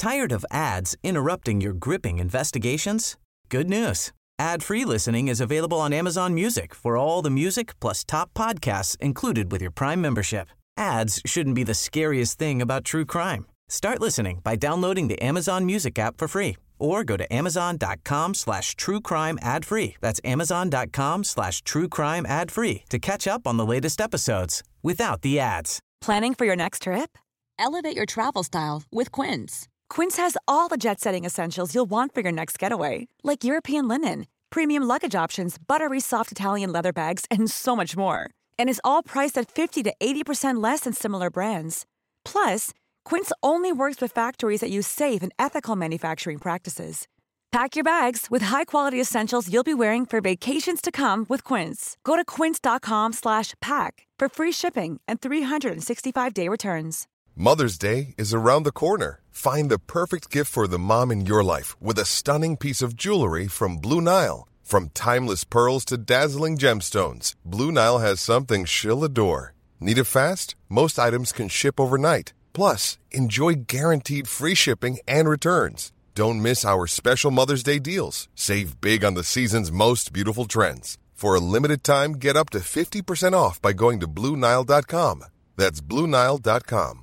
Tired of ads interrupting your gripping investigations? Good news. Ad-free listening is available on Amazon Music for all the music plus top podcasts included with your Prime membership. Ads shouldn't be the scariest thing about true crime. Start listening by downloading the Amazon Music app for free or go to amazon.com/truecrime ad-free. That's amazon.com/truecrime ad-free to catch up on the latest episodes without the ads. Planning for your next trip? Elevate your travel style with Quince. Quince has all the jet-setting essentials you'll want for your next getaway, like European linen, premium luggage options, buttery soft Italian leather bags, and so much more. And is all priced at 50 to 80% less than similar brands. Plus, Quince only works with factories that use safe and ethical manufacturing practices. Pack your bags with high-quality essentials you'll be wearing for vacations to come with Quince. Go to quince.com/pack for free shipping and 365-day returns. Mother's Day is around the corner. Find the perfect gift for the mom in your life with a stunning piece of jewelry from Blue Nile. From timeless pearls to dazzling gemstones, Blue Nile has something she'll adore. Need it fast? Most items can ship overnight. Plus, enjoy guaranteed free shipping and returns. Don't miss our special Mother's Day deals. Save big on the season's most beautiful trends. For a limited time, get up to 50% off by going to BlueNile.com. That's BlueNile.com.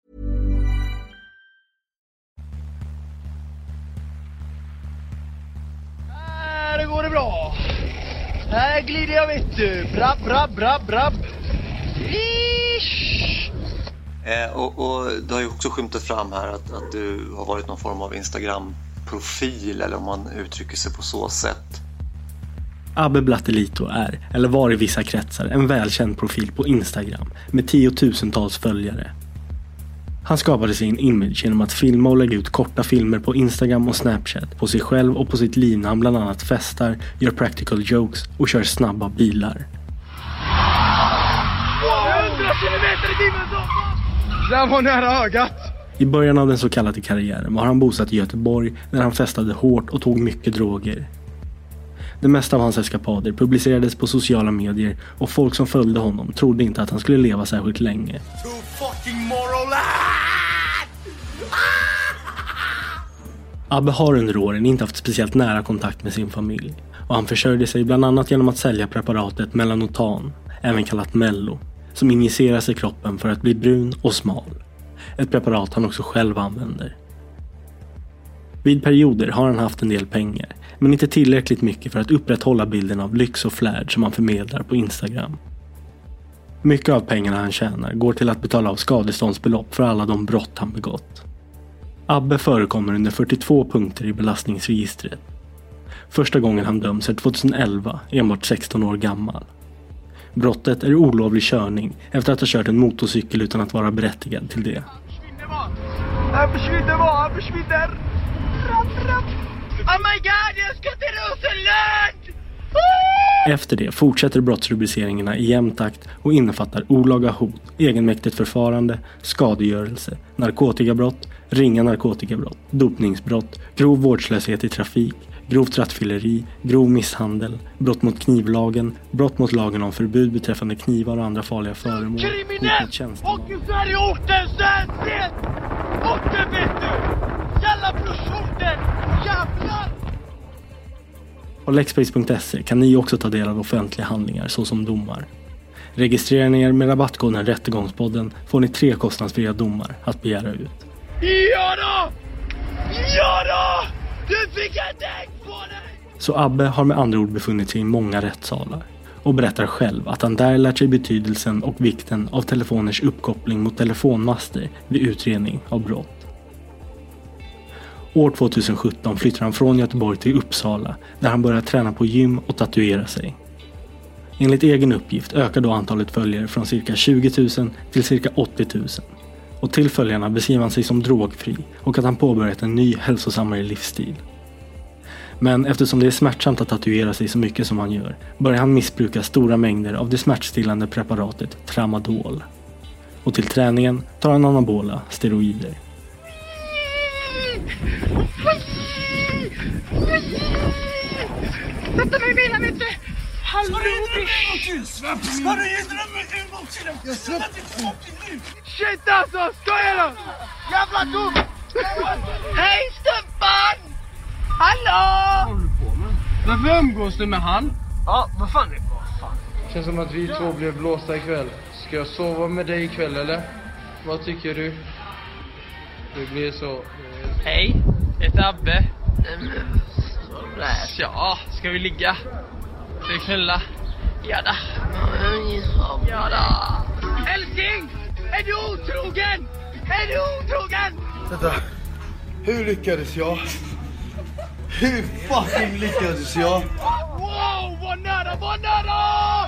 Här går det bra. Här glider jag, vet du. Brabb, brabb, brabb, brabb. Ish. Och det har ju också skymtat fram här att du har varit någon form av Instagram-profil, eller om man uttrycker sig på så sätt. Abbe Blattelito är, eller var i vissa kretsar, en välkänd profil på Instagram med 10 000-tals följare. Han skapade sin image genom att filma och lägga ut korta filmer på Instagram och Snapchat på sig själv och på sitt liv när han bland annat festar, gör practical jokes och kör snabba bilar. 100 kilometer i timmen så! Det var nära ögat! I början av den så kallade karriären var han bosatt i Göteborg där han festade hårt och tog mycket droger. Det mesta av hans eskapader publicerades på sociala medier och folk som följde honom trodde inte att han skulle leva särskilt länge. Abbe har under åren inte haft speciellt nära kontakt med sin familj och han försörjde sig bland annat genom att sälja preparatet Melanotan, även kallat Mello, som injiceras i kroppen för att bli brun och smal. Ett preparat han också själv använder. Vid perioder har han haft en del pengar, men inte tillräckligt mycket för att upprätthålla bilden av lyx och flärd som han förmedlar på Instagram. Mycket av pengarna han tjänar går till att betala av skadeståndsbelopp för alla de brott han begått. Abbe förekommer under 42 punkter i belastningsregistret. Första gången han döms är 2011, enbart 16 år gammal. Brottet är olovlig körning efter att ha kört en motorcykel utan att vara berättigad till det. Han försvinner! Oh my god, jag ska till Rosenlund! Efter det fortsätter brottsrubriceringarna i jämn takt och innefattar olaga hot, egenmäktigt förfarande, skadegörelse, narkotikabrott, ringa narkotikabrott, dopningsbrott, grov vårdslöshet i trafik, grovt rattfylleri, grov misshandel, brott mot knivlagen, brott mot lagen om förbud beträffande knivar och andra farliga föremål, kriminell! Och så är det orten sötet! Orten, vet du! Jävla brorsorten! Jävlar! På Lexbase.se kan ni också ta del av offentliga handlingar såsom domar. Registrerar ni er med rabattkoden Rättegångspodden får ni 3 kostnadsfria domar att begära ut. Ja då! Ja då! Du fick en däck på dig! Så Abbe har med andra ord befunnit sig i många rättssalar och berättar själv att han där lärt sig betydelsen och vikten av telefoners uppkoppling mot telefonmaster vid utredning av brott. År 2017 flyttar han från Göteborg till Uppsala där han börjar träna på gym och tatuera sig. Enligt egen uppgift ökar då antalet följare från cirka 20 000 till cirka 80 000. Och till följarna beskriver han sig som drogfri och att han påbörjat en ny hälsosammare livsstil. Men eftersom det är smärtsamt att tatuera sig så mycket som han gör börjar han missbruka stora mängder av det smärtstillande preparatet Tramadol. Och till träningen tar han anabola steroider. Sätta mig i bilen, vet du! Hallå! Ska du ge drömmen en gång till? Shit alltså, skojar du? Jävla dum! Hej Stefan! Hallå! Varför umgås du med han? Ja, vad fan är det? Känns som att vi två blev blåsta ikväll. Ska jag sova med dig ikväll eller? Vad tycker du? Det blir så. Hej, jag heter Abbe. Ja, ska vi ligga? Ska vi knulla? Ja då. Ja då. Älskling! Är du otrogen? Är du otrogen? Vänta. Hur lyckades jag? Hur fucking lyckades jag? Wow, vad nära, vad nära!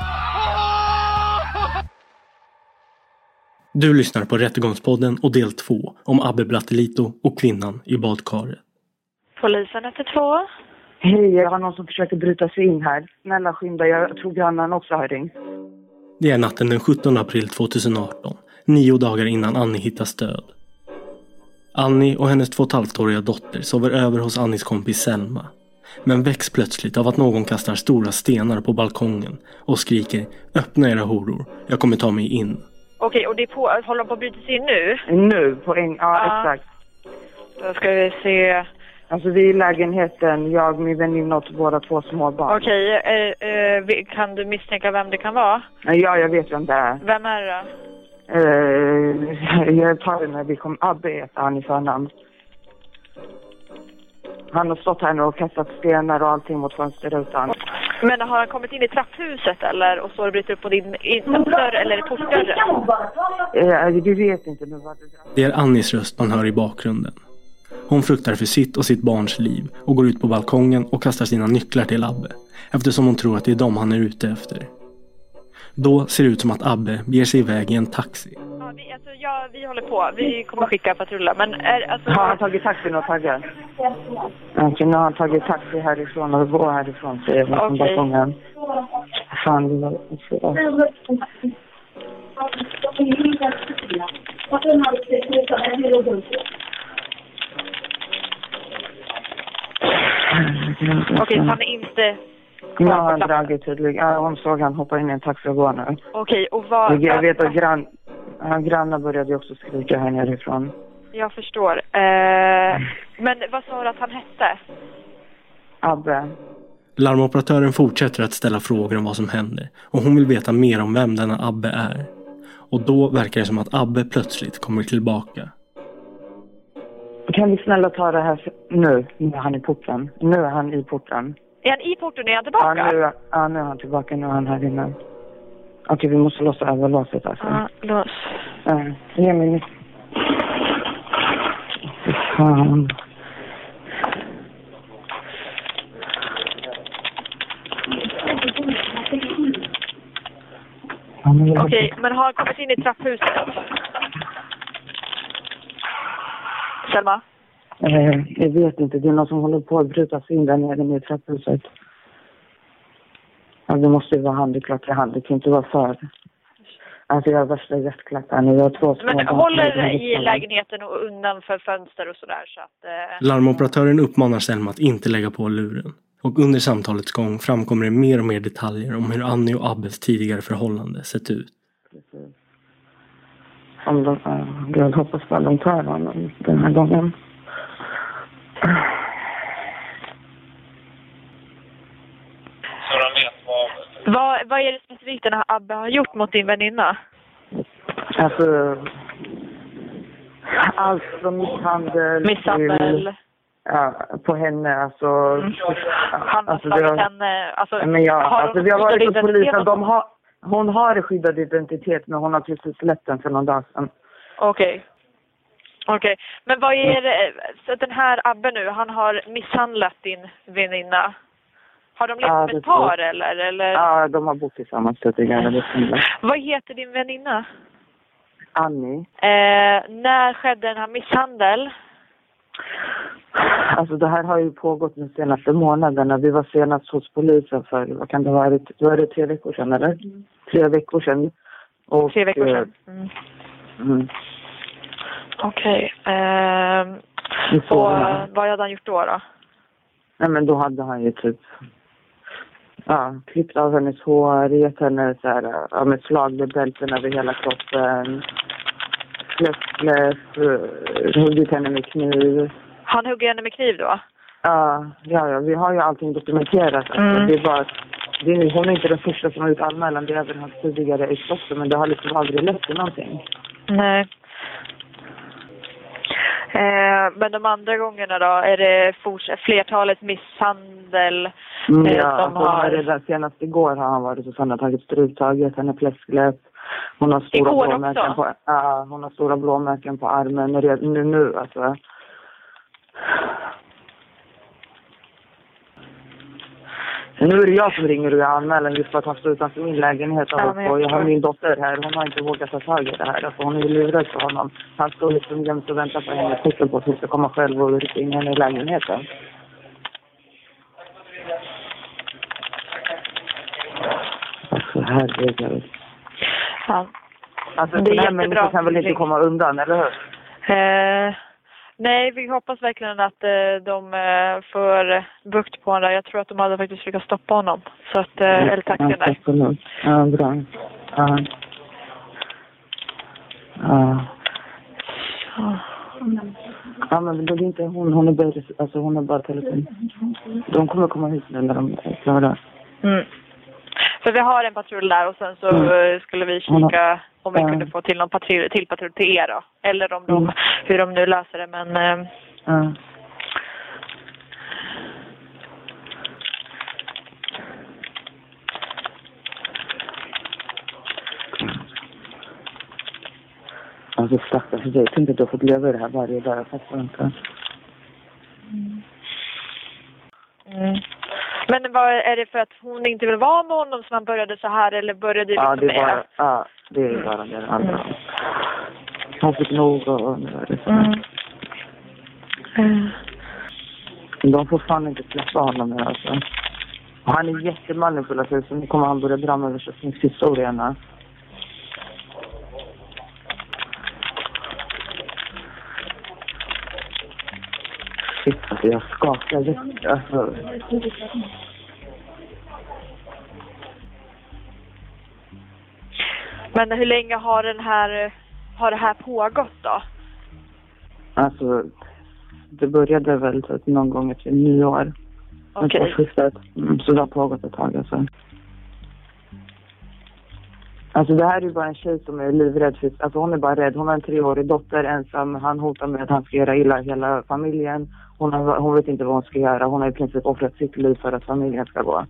Du lyssnar på Rättegångspodden och del 2 om Abbe Blattelito och kvinnan i badkaret. Polisen 112. Hej, jag har någon som försöker bryta sig in här. Snälla skynda, jag tror grannen också har ringt. Det är natten den 17 april 2018, 9 dagar innan Annie hittas död. Annie och hennes 2,5-åriga dotter sover över hos Annies kompis Selma. Men väcks plötsligt av att någon kastar stora stenar på balkongen och skriker: öppna era horor, jag kommer ta mig in. Okej, och det är håller de på att bryta sig in nu? Nu, ja, exakt. Då ska vi se. Alltså vi är i lägenheten, jag, min väninna och våra 2 små barn. Okej, kan du misstänka vem det kan vara? Ja, jag vet vem det är. Vem är det då? Jag tar det när vi kommer. Abbe heter han i förnamn. Han har stått här nu och kastat stenar och allting mot fönsterrutan. Men har han kommit in i trapphuset eller? Och så har det brutit upp på din dörr eller portdörren? Vi vet inte nu vad det är Annies röst man hör i bakgrunden. Hon fruktar för sitt och sitt barns liv och går ut på balkongen och kastar sina nycklar till Abbe, eftersom hon tror att det är dem han är ute efter. Då ser det ut som att Abbe ger sig iväg i en taxi. Vi håller på. Vi kommer skicka patruller. Men har han tagit taxi och taggat? Okej, nu har han tagit taxi härifrån och går härifrån. Så jag på balkongen. Fan, det var Okej, han är inte... Ja, han dragit tydligen. Hon såg han hoppa in i en taxi och gå nu. Okej, och vad... Jag vet att grannar började också skrika här nerifrån. Jag förstår. Men vad sa du att han hette? Abbe. Larmoperatören fortsätter att ställa frågor om vad som händer och hon vill veta mer om vem denna Abbe är. Och då verkar det som att Abbe plötsligt kommer tillbaka. Kan vi snälla ta det här nu? Nu är han i porten. Nu är han i porten. Är han i porten? Är han tillbaka? Nu är han tillbaka. Nu är han här inne. Okej, vi måste låsa över låset alltså. Ja, lås. Ge mig. Fan. Okej, men har han kommit in i trapphuset? Selma? Jag vet inte. Det är någon som håller på att bryta sig in där nere i trapphuset. Ja, det måste ju vara han. Det är klart det är han. Det kan inte vara för. Alltså jag har värsta hjärtklappar nu. Jag har 2 små barn. Men håller i lägenheten och undan för fönster och sådär så att... Larmoperatören uppmanar Selma att inte lägga på luren. Och under samtalets gång framkommer det mer och mer detaljer om hur Annie och Abbes tidigare förhållande sett ut. Precis. Jag hoppas att de tar honom den här gången. Så de vet Vad är det specifikt den här Abbe har gjort mot din väninna? Alltså... Allt från misshandel... Misshandel... på henne, alltså... Han har slagit henne... vi har varit på polisen. Hon har skyddad identitet, men hon har precis släppt den för någon dag sedan. Okej. Men vad är det... Så den här Abbe nu, han har misshandlat din väninna. Har de levt som ett par eller? Ja, de har bott tillsammans tidigare. Vad heter din väninna? Annie. När skedde den här misshandel? Alltså det här har ju pågått de senaste månaderna. Vi var senast hos polisen för, vad kan det vara? Var det 3 veckor sedan eller? 3 veckor sedan. Och, 3 veckor sedan. Okej. Och vad hade han gjort då? Nej, men då hade han ju typ klippt av hennes hår, gett henne så här, med slag med bälten över hela kroppen. fläsklös, huggit henne med kniv. Han hugger henne med kniv då? Ja, vi har ju allting dokumenterat. Det är bara, hon är inte den första som har gjort anmälan. Det har även haft tidigare i Stockholm, men det har liksom aldrig lett till någonting. Nej. Men de andra gångerna då, är det flertalet misshandel? Redan senast igår har han varit så han har tagit struptaget, henne fläsklös. Hon har stora blåmärken på, hon har stora blåmärken på armen nu alltså. Nu är det jag som ringer och jag anmäler just för att han står utanför min lägenhet och jag har min dotter här. Hon har inte vågat ta tag i det här. Alltså hon är livrädd för honom. Han står liksom jämt och väntar på henne. Tycker på att hon ska komma själv och rycka in henne i lägenheten. Alltså herregud. Ja. Alltså den här människan kan väl inte komma undan, eller hur? Nej, vi hoppas verkligen att de får bukt på honom. Jag tror att de hade faktiskt lyckats stoppa honom. Så att, eller tacken där. Ja, bra. Ja, men det är inte hon är bara, alltså hon är bara telefon. De kommer komma hit nu när de är klara. För vi har en patrull där och sen så skulle vi kika om vi kunde få till någon patrull till er då. Eller om hur de nu löser det, men... Alltså stackars, jag tänkte att du har fått leva det här varje dag. Jag fattar inte. Men är det för att hon inte vill vara med honom som han började så här, eller började det liksom med? Det är bara det andra. Han fick nog och nu är det så här. De får fan inte släppa honom nu alltså. Och han är jättemanipulativ, så nu kommer han börja dra med historierna. Shit, alltså jag skakar lite. Alltså. Men hur länge har det här pågått då? Alltså, det började väl typ någon gång efter nyår. Okej. Så det har pågått ett tag alltså. Alltså det här är ju bara en tjej som är livrädd för, alltså hon är bara rädd. Hon har en 3-årig dotter ensam. Han hotar med att han ska göra illa hela familjen. Hon vet inte vad hon ska göra. Hon har i princip offrat sitt liv för att familjen ska gå.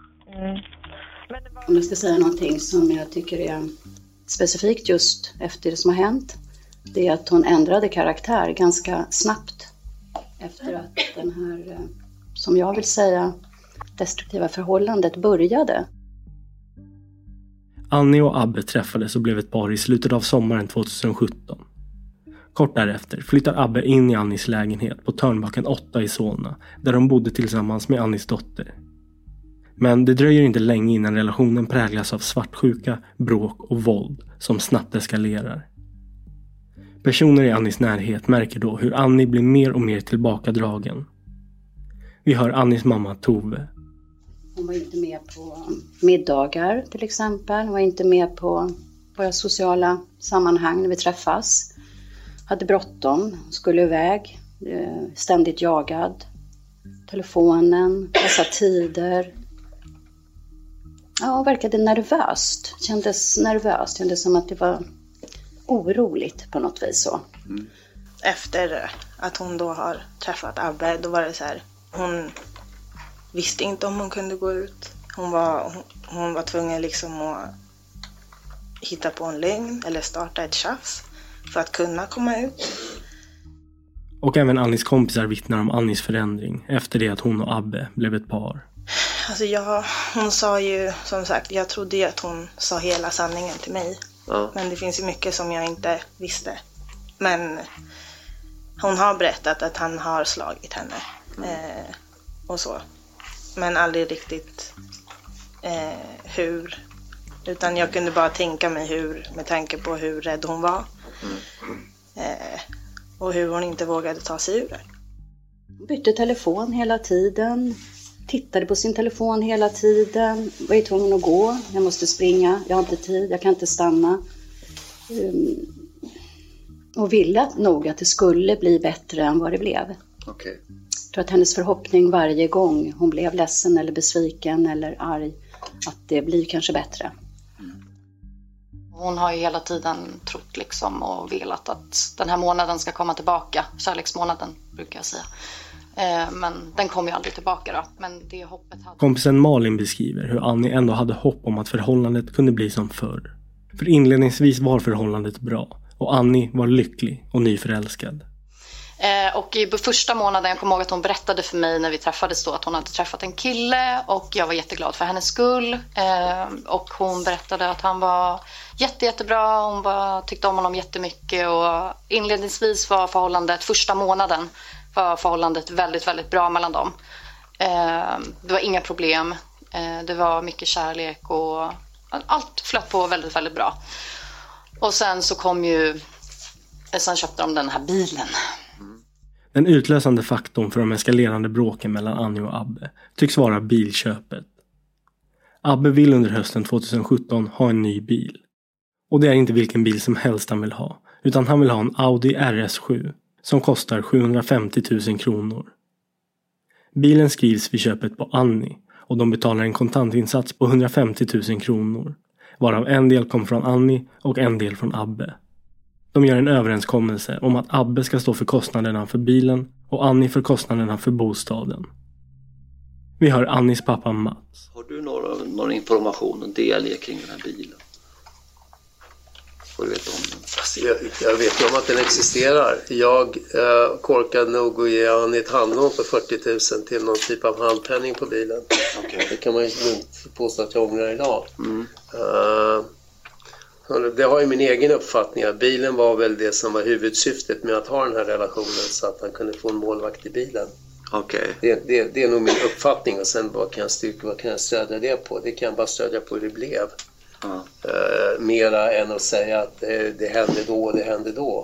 Om jag ska säga någonting som jag tycker är specifikt just efter det som har hänt, det är att hon ändrade karaktär ganska snabbt efter att den här, som jag vill säga, destruktiva förhållandet började. Annie och Abbe träffades och blev ett par i slutet av sommaren 2017. Kort därefter flyttar Abbe in i Annies lägenhet på Törnbacken 8 i Solna, där de bodde tillsammans med Annies dotter. Men det dröjer inte länge innan relationen präglas av svartsjuka, bråk och våld som snabbt eskalerar. Personer i Annies närhet märker då hur Annie blir mer och mer tillbakadragen. Vi hör Annies mamma Tove. Hon var inte med på middagar till exempel. Hon var inte med på våra sociala sammanhang när vi träffas. Hade bråttom, skulle iväg, ständigt jagad. Telefonen, dessa tider. Ja, verkade nervöst. Kändes som att det var oroligt på något vis så. Efter att hon då har träffat Abbe, då var det så här. Hon visste inte om hon kunde gå ut. Hon var tvungen liksom att hitta på en lögn eller starta ett tjafs för att kunna komma ut. Och även Annies kompisar vittnar om Annies förändring efter det att hon och Abbe blev ett par. Alltså hon sa ju, som sagt, jag trodde ju att hon sa hela sanningen till mig. Men det finns ju mycket som jag inte visste. Men hon har berättat att han har slagit henne. Och så. Men aldrig riktigt hur. Utan jag kunde bara tänka mig hur, med tanke på hur rädd hon var. Och hur hon inte vågade ta sig ur det. Hon bytte telefon hela tiden. Tittade på sin telefon hela tiden. Var ju tvungen att gå. Jag måste springa. Jag har inte tid. Jag kan inte stanna. och ville nog att det skulle bli bättre än vad det blev. Okay. Jag tror att hennes förhoppning varje gång hon blev ledsen eller besviken eller arg, att det blir kanske bättre. Hon har ju hela tiden trott liksom och velat att den här månaden ska komma tillbaka. Kärleksmånaden brukar jag säga. Men den kom ju aldrig tillbaka då. Men det hoppet hade... Kompisen Malin beskriver hur Annie ändå hade hopp om att förhållandet kunde bli som förr. För inledningsvis var förhållandet bra. Och Annie var lycklig och nyförälskad. Och i första månaden, jag kommer ihåg att hon berättade för mig när vi träffades då att hon hade träffat en kille och jag var jätteglad för hennes skull. Och hon berättade att han var jättebra, hon tyckte om honom jättemycket och inledningsvis var förhållandet, första månaden var förhållandet väldigt, väldigt bra mellan dem. Det var inga problem, det var mycket kärlek och allt flöt på väldigt, väldigt bra. Och sen så sen köpte de den här bilen. Den utlösande faktorn för de eskalerande bråken mellan Annie och Abbe tycks vara bilköpet. Abbe vill under hösten 2017 ha en ny bil. Och det är inte vilken bil som helst han vill ha, utan han vill ha en Audi RS7 som kostar 750 000 kronor. Bilen skrivs vid köpet på Annie och de betalar en kontantinsats på 150 000 kronor, varav en del kom från Annie och en del från Abbe. De gör en överenskommelse om att Abbe ska stå för kostnaderna för bilen och Annie för kostnaderna för bostaden. Vi hör Annies pappa Mats. Har du någon information och del kring den här bilen? Får du veta om den? Jag vet ju om att den existerar. Jag korkade nog att ge Annie ett handlån på 40 000 till någon typ av handpenning på bilen. Okay. Det kan man ju inte påstå att jag ångrar idag. Det har ju min egen uppfattning att bilen var väl det som var huvudsyftet med att ha den här relationen, så att han kunde få en målvakt i bilen. Okay. Det är nog min uppfattning, och sen vad kan jag stödja det på? Det kan jag bara stödja på hur det blev. Mera än att säga att det hände då och det hände då.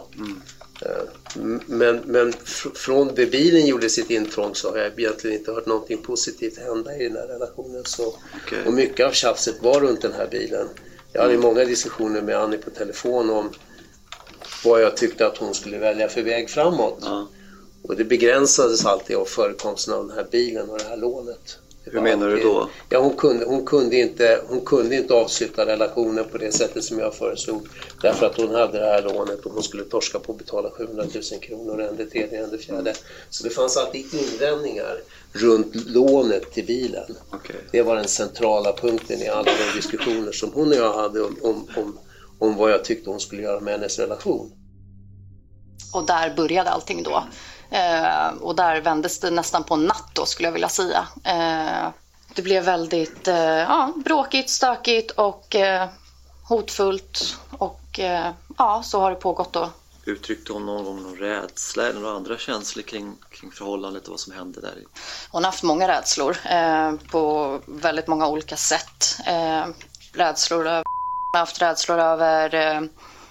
Men från det bilen gjorde sitt intrång så har jag egentligen inte hört någonting positivt hända i den här relationen. Och mycket av tjafset var runt den här bilen. Jag hade många diskussioner med Annie på telefon om vad jag tyckte att hon skulle välja för väg framåt. Och det begränsades alltid av förekomsten av den här bilen och det här lånet. Hur menar du då? Ja, hon kunde inte avsluta relationen på det sättet som jag föreslog. Därför att hon hade det här lånet och hon skulle torska på att betala 700 000 kronor, en det tredje, en det fjärde. Så det fanns alltid invändningar runt lånet till bilen. Okay. Det var den centrala punkten i alla de diskussioner som hon och jag hade om vad jag tyckte hon skulle göra med hennes relation. Och där började allting då. Och där vändes det nästan på en natt då, skulle jag vilja säga. Det blev väldigt bråkigt, stökigt och hotfullt. Och så har det pågått då. Uttryckte hon någon gång någon rädsla eller några andra känslor kring förhållandet och vad som hände där? Hon har haft många rädslor på väldigt många olika sätt. Hon har haft rädslor över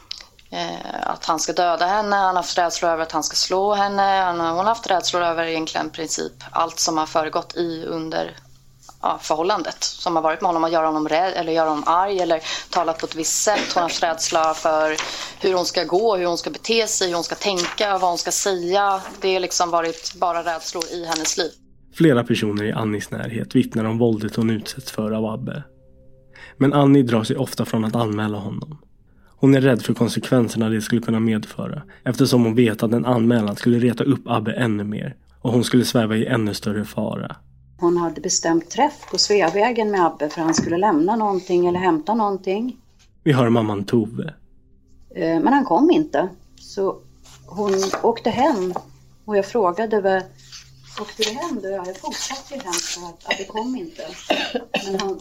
att han ska döda henne. Han har haft rädslor över att han ska slå henne. Hon har haft rädslor över egentligen princip allt som har föregått under förhållandet. Som har varit med honom, att göra honom rädd eller göra honom arg eller talat på ett visst sätt. Hon har haft rädsla för hur hon ska gå, hur hon ska bete sig, hur hon ska tänka, vad hon ska säga. Det har liksom varit bara rädslor i hennes liv. Flera personer i Annies närhet vittnar om våldet hon utsätts för av Abbe. Men Annie drar sig ofta från att anmäla honom. Hon är rädd för konsekvenserna det skulle kunna medföra, eftersom hon vet att en anmälan skulle reta upp Abbe ännu mer och hon skulle sväva i ännu större fara. Hon hade bestämt träff på Sveavägen med Abbe för han skulle lämna någonting eller hämta någonting. Vi hör mamman Tove. Men han kom inte, så hon åkte hem och jag frågade åkte du hem då? Jag fortsatte ju hem för att Abbe kom inte. Men han...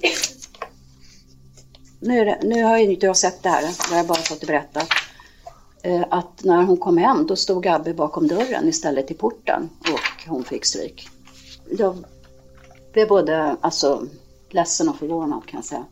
Nu har jag inte sett det här, det har jag bara fått berätta. Att när hon kom hem då stod Abbe bakom dörren istället i porten och hon fick stryk. Jag blev både ledsen och förvånad, kan jag säga.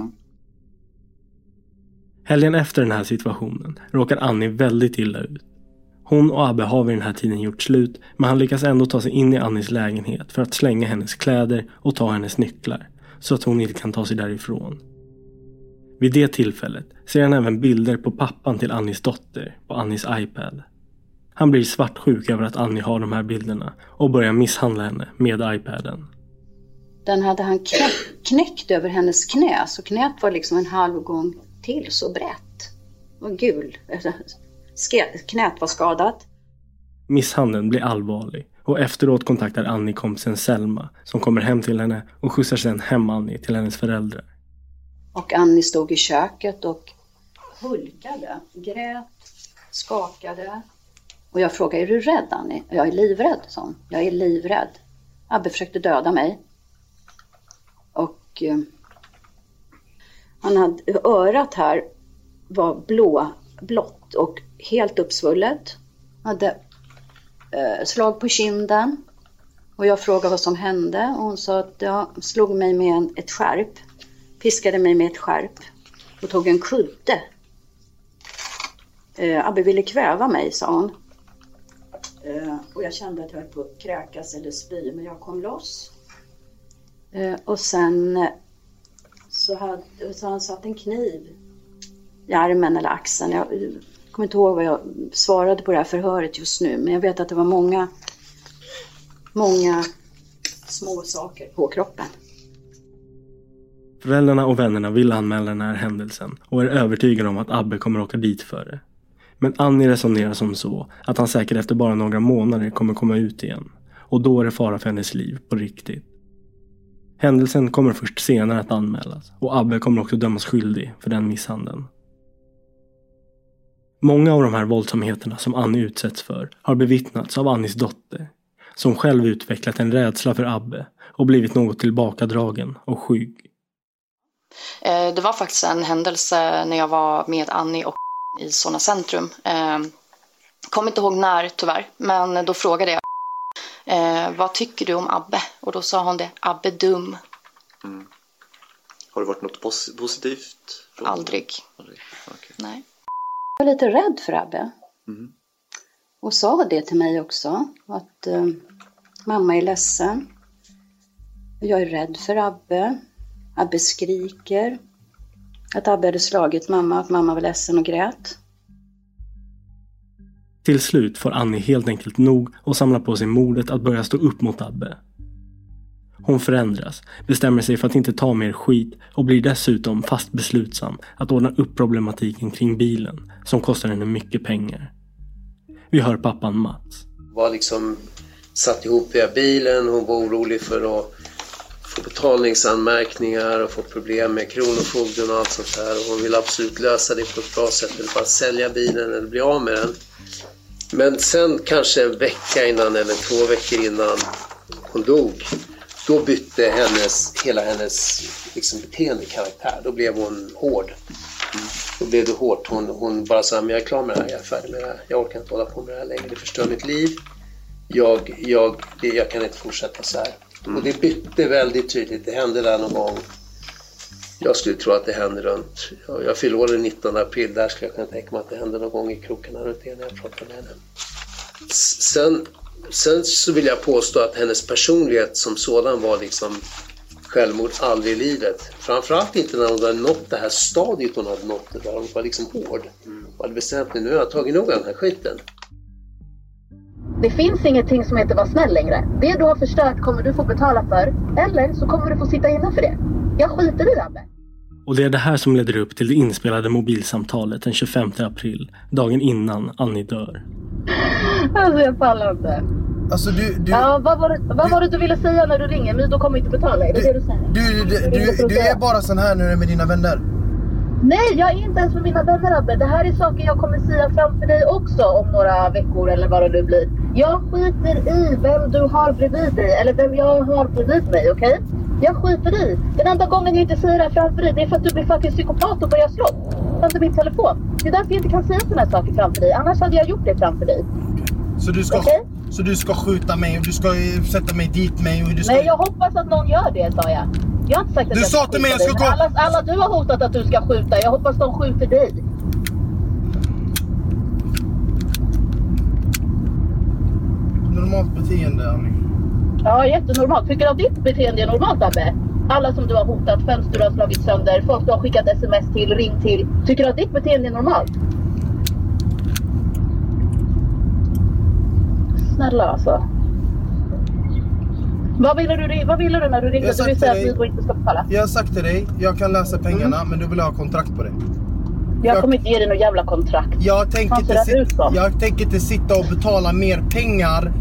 Helgen efter den här situationen råkar Annie väldigt illa ut. Hon och Abbe har vid den här tiden gjort slut, men han lyckas ändå ta sig in i Annies lägenhet för att slänga hennes kläder och ta hennes nycklar så att hon inte kan ta sig därifrån. Vid det tillfället ser han även bilder på pappan till Annies dotter på Annies iPad. Han blir svartsjuk över att Annie har de här bilderna och börjar misshandla henne med iPaden. Den hade han knäckt över hennes knä, så knät var liksom en halv gång till så brett. Och gul. Knät var skadat. Misshandeln blir allvarlig och efteråt kontaktar Annie kompisen Selma som kommer hem till henne och skjutsar sedan hem Annie till hennes föräldrar. Och Annie stod i köket och hulkade, grät, skakade. Och jag frågade, är du rädd Annie? Jag är livrädd, sa hon. Jag är livrädd. Abbe försökte döda mig. Och han hade, örat här var blått och helt uppsvullet. Hade slag på kinden. Och jag frågade vad som hände. Och hon sa att jag slog mig med ett skärp. Piskade mig med ett skärp. Och tog en kudde. Abbe ville kväva mig, sa hon. Och jag kände att jag höll på att kräkas eller spy. Men jag kom loss. Och sen så hade han satt en kniv i armen eller axeln. Jag kommer inte ihåg vad jag svarade på det här förhöret just nu. Men jag vet att det var många små saker på kroppen. Föräldrarna och vännerna vill anmäla den här händelsen och är övertygade om att Abbe kommer åka dit för det. Men Annie resonerar som så att han säkert efter bara några månader kommer komma ut igen. Och då är det fara för hennes liv på riktigt. Händelsen kommer först senare att anmälas och Abbe kommer också dömas skyldig för den misshandeln. Många av de här våldsamheterna som Annie utsätts för har bevittnats av Annies dotter, som själv utvecklat en rädsla för Abbe och blivit något tillbakadragen och skygg. Det var faktiskt en händelse när jag var med Annie och i Solna centrum. Kommer inte ihåg när tyvärr, men då frågade jag vad tycker du om Abbe? Och då sa hon det, Abbe dum. Mm. Har det varit något positivt? Aldrig. Okay. Nej. Jag var lite rädd för Abbe. Mm. Och sa det till mig också. Att mamma är ledsen. Jag är rädd för Abbe. Abbe skriker. Att Abbe hade slagit mamma. Att mamma var ledsen och grät. Till slut får Annie helt enkelt nog och samlar på sig modet att börja stå upp mot Abbe. Hon förändras, bestämmer sig för att inte ta mer skit och blir dessutom fast beslutsam att ordna upp problematiken kring bilen som kostar henne mycket pengar. Vi hör pappan Mats. Var liksom satt ihop via bilen, hon var orolig för att få betalningsanmärkningar och få problem med kronofogden och allt sånt där. Och hon ville absolut lösa det på ett bra sätt, eller bara sälja bilen eller bli av med den. Men sen kanske en vecka innan eller 2 veckor innan hon dog, då bytte hela hennes liksom beteendekaraktär. Då blev hon hård. Då blev det hårt. Hon bara sa, men jag är klar med det här, jag är färdig med det här. Jag orkar inte hålla på med det här längre, det förstör mitt liv. Jag kan inte fortsätta så här. Och det bytte väldigt tydligt. Det hände där någon gång. Jag skulle tro att det hände runt... Jag fyllde år den 19 april. Där skulle jag kunna tänka mig att det hände någon gång i krokarna runt det när jag pratade med henne. Sen så vill jag påstå att hennes personlighet som sådan var liksom självmord aldrig i livet. Framförallt inte när hon hade nått det här stadiet hon hade nått. Där hon var liksom hård. Och hade bestämt mig, nu har jag tagit nog av den här skiten. Det finns ingenting som heter vara snäll längre. Det du har förstört kommer du få betala för. Eller så kommer du få sitta inne för det. Jag skiter i Abbe. Och det är det här som leder upp till det inspelade mobilsamtalet den 25 april. Dagen innan Annie dör. Alltså jag pallar inte. Alltså Ja, vad var det du ville säga när du ringer? Men då kommer inte betala. Är det det du säger? Du är bara sån här när du är med dina vänner. Nej, jag är inte ens med mina vänner, Abbe. Det här är saker jag kommer säga framför dig också om några veckor eller vad det nu blir. Jag skiter i vem du har bredvid dig eller vem jag har bredvid mig, okej? Jag skiter i. Den enda gången jag inte säger det här framför dig, det är för att du blir fucking psykopat och börjar slå under min telefon. Det är därför jag inte kan säga sådana här saker framför dig. Annars hade jag gjort det framför dig. Så du ska skjuta mig och du ska sätta mig dit mig och du ska... Nej, jag hoppas att någon gör det, sa jag. Jag har inte sagt att du sa till mig jag ska gå... Alla du har hotat att du ska skjuta. Jag hoppas de skjuter dig. Normalt beteende, Annie. Ja, jättenormalt. Tycker du att ditt beteende är normalt, Abbe? Alla som du har hotat, fönster du har slagit sönder, folk du har skickat sms till, ring till. Tycker du att ditt beteende är normalt? Snälla alltså. Vad ville du när du ringde? Du vill säga att vi inte ska betala. Jag har sagt till dig, jag kan läsa pengarna, men du vill ha kontrakt på det. Jag kommer inte ge dig något jävla kontrakt. Jag tänker inte sitta och betala mer pengar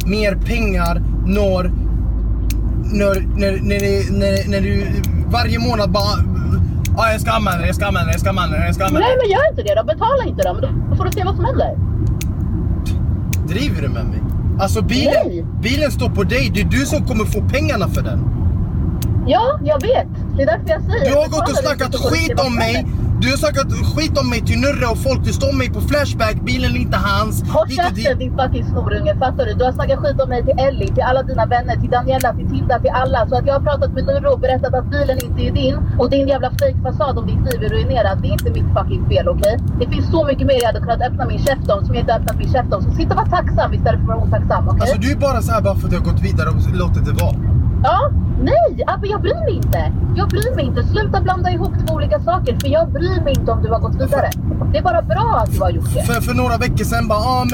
när du varje månad bara jag ska använda det. Nej, men gör inte det då. Betala inte då. Men då får du se vad som händer. Driver du med mig? Alltså bilen står på dig. Det är du som kommer få pengarna för den. Ja, jag vet. Det är därför jag säger. Du har gått och snackat skit om mig. Du har snackat skit om mig till Nurra och folk. Du står mig på Flashback. Bilen är inte hans. Håll käften din fucking snorunge. Fattar du? Du har snackat skit om mig till Ellie, till alla dina vänner, till Daniela, till Tilda, till alla. Så att jag har pratat med Nurra och berättat att bilen inte är din. Och din jävla fake-fasad om ditt liv är ruinerad. Det är inte mitt fucking fel, okej? Det finns så mycket mer jag hade kunnat öppna min käft om som jag inte öppnat min käft om. Så sitt och var tacksam istället för att vara otacksam, okej? Alltså du är bara så här bara för att jag har gått vidare och låtit det vara. Ja, nej, Abbe, jag bryr mig inte. Sluta blanda ihop två olika saker. För jag bryr mig inte om du har gått vidare. Det är bara bra att du har gjort det. För några veckor sedan bara,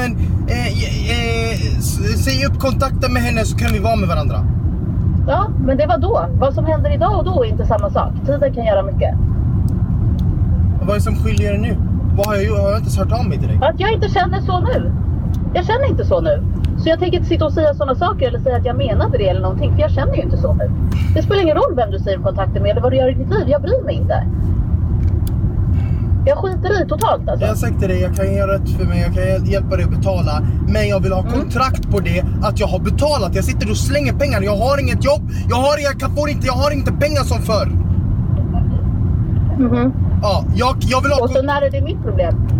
säg upp kontakten med henne så kan vi vara med varandra. Ja, men det var då. Vad som händer idag och då är inte samma sak. Tiden kan göra mycket. Vad är det som skiljer er nu? Vad har jag gjort? Har jag inte hört av mig direkt? Att jag inte känner så nu. Jag känner inte så nu. Så jag tänker inte sitta och säga sådana saker eller säga att jag menade det eller någonting. För jag känner ju inte så nu. Det spelar ingen roll vem du säger kontakter med eller vad du gör i ditt liv. Jag bryr mig inte. Jag skiter i totalt alltså. Jag har sagt till dig, jag kan göra rätt för mig. Jag kan hjälpa dig att betala. Men jag vill ha kontrakt på det. Att jag har betalat. Jag sitter och slänger pengar. Jag har inget jobb. Jag har inte pengar som förr. Ja, jag vill ha... Och så när är det mitt problem?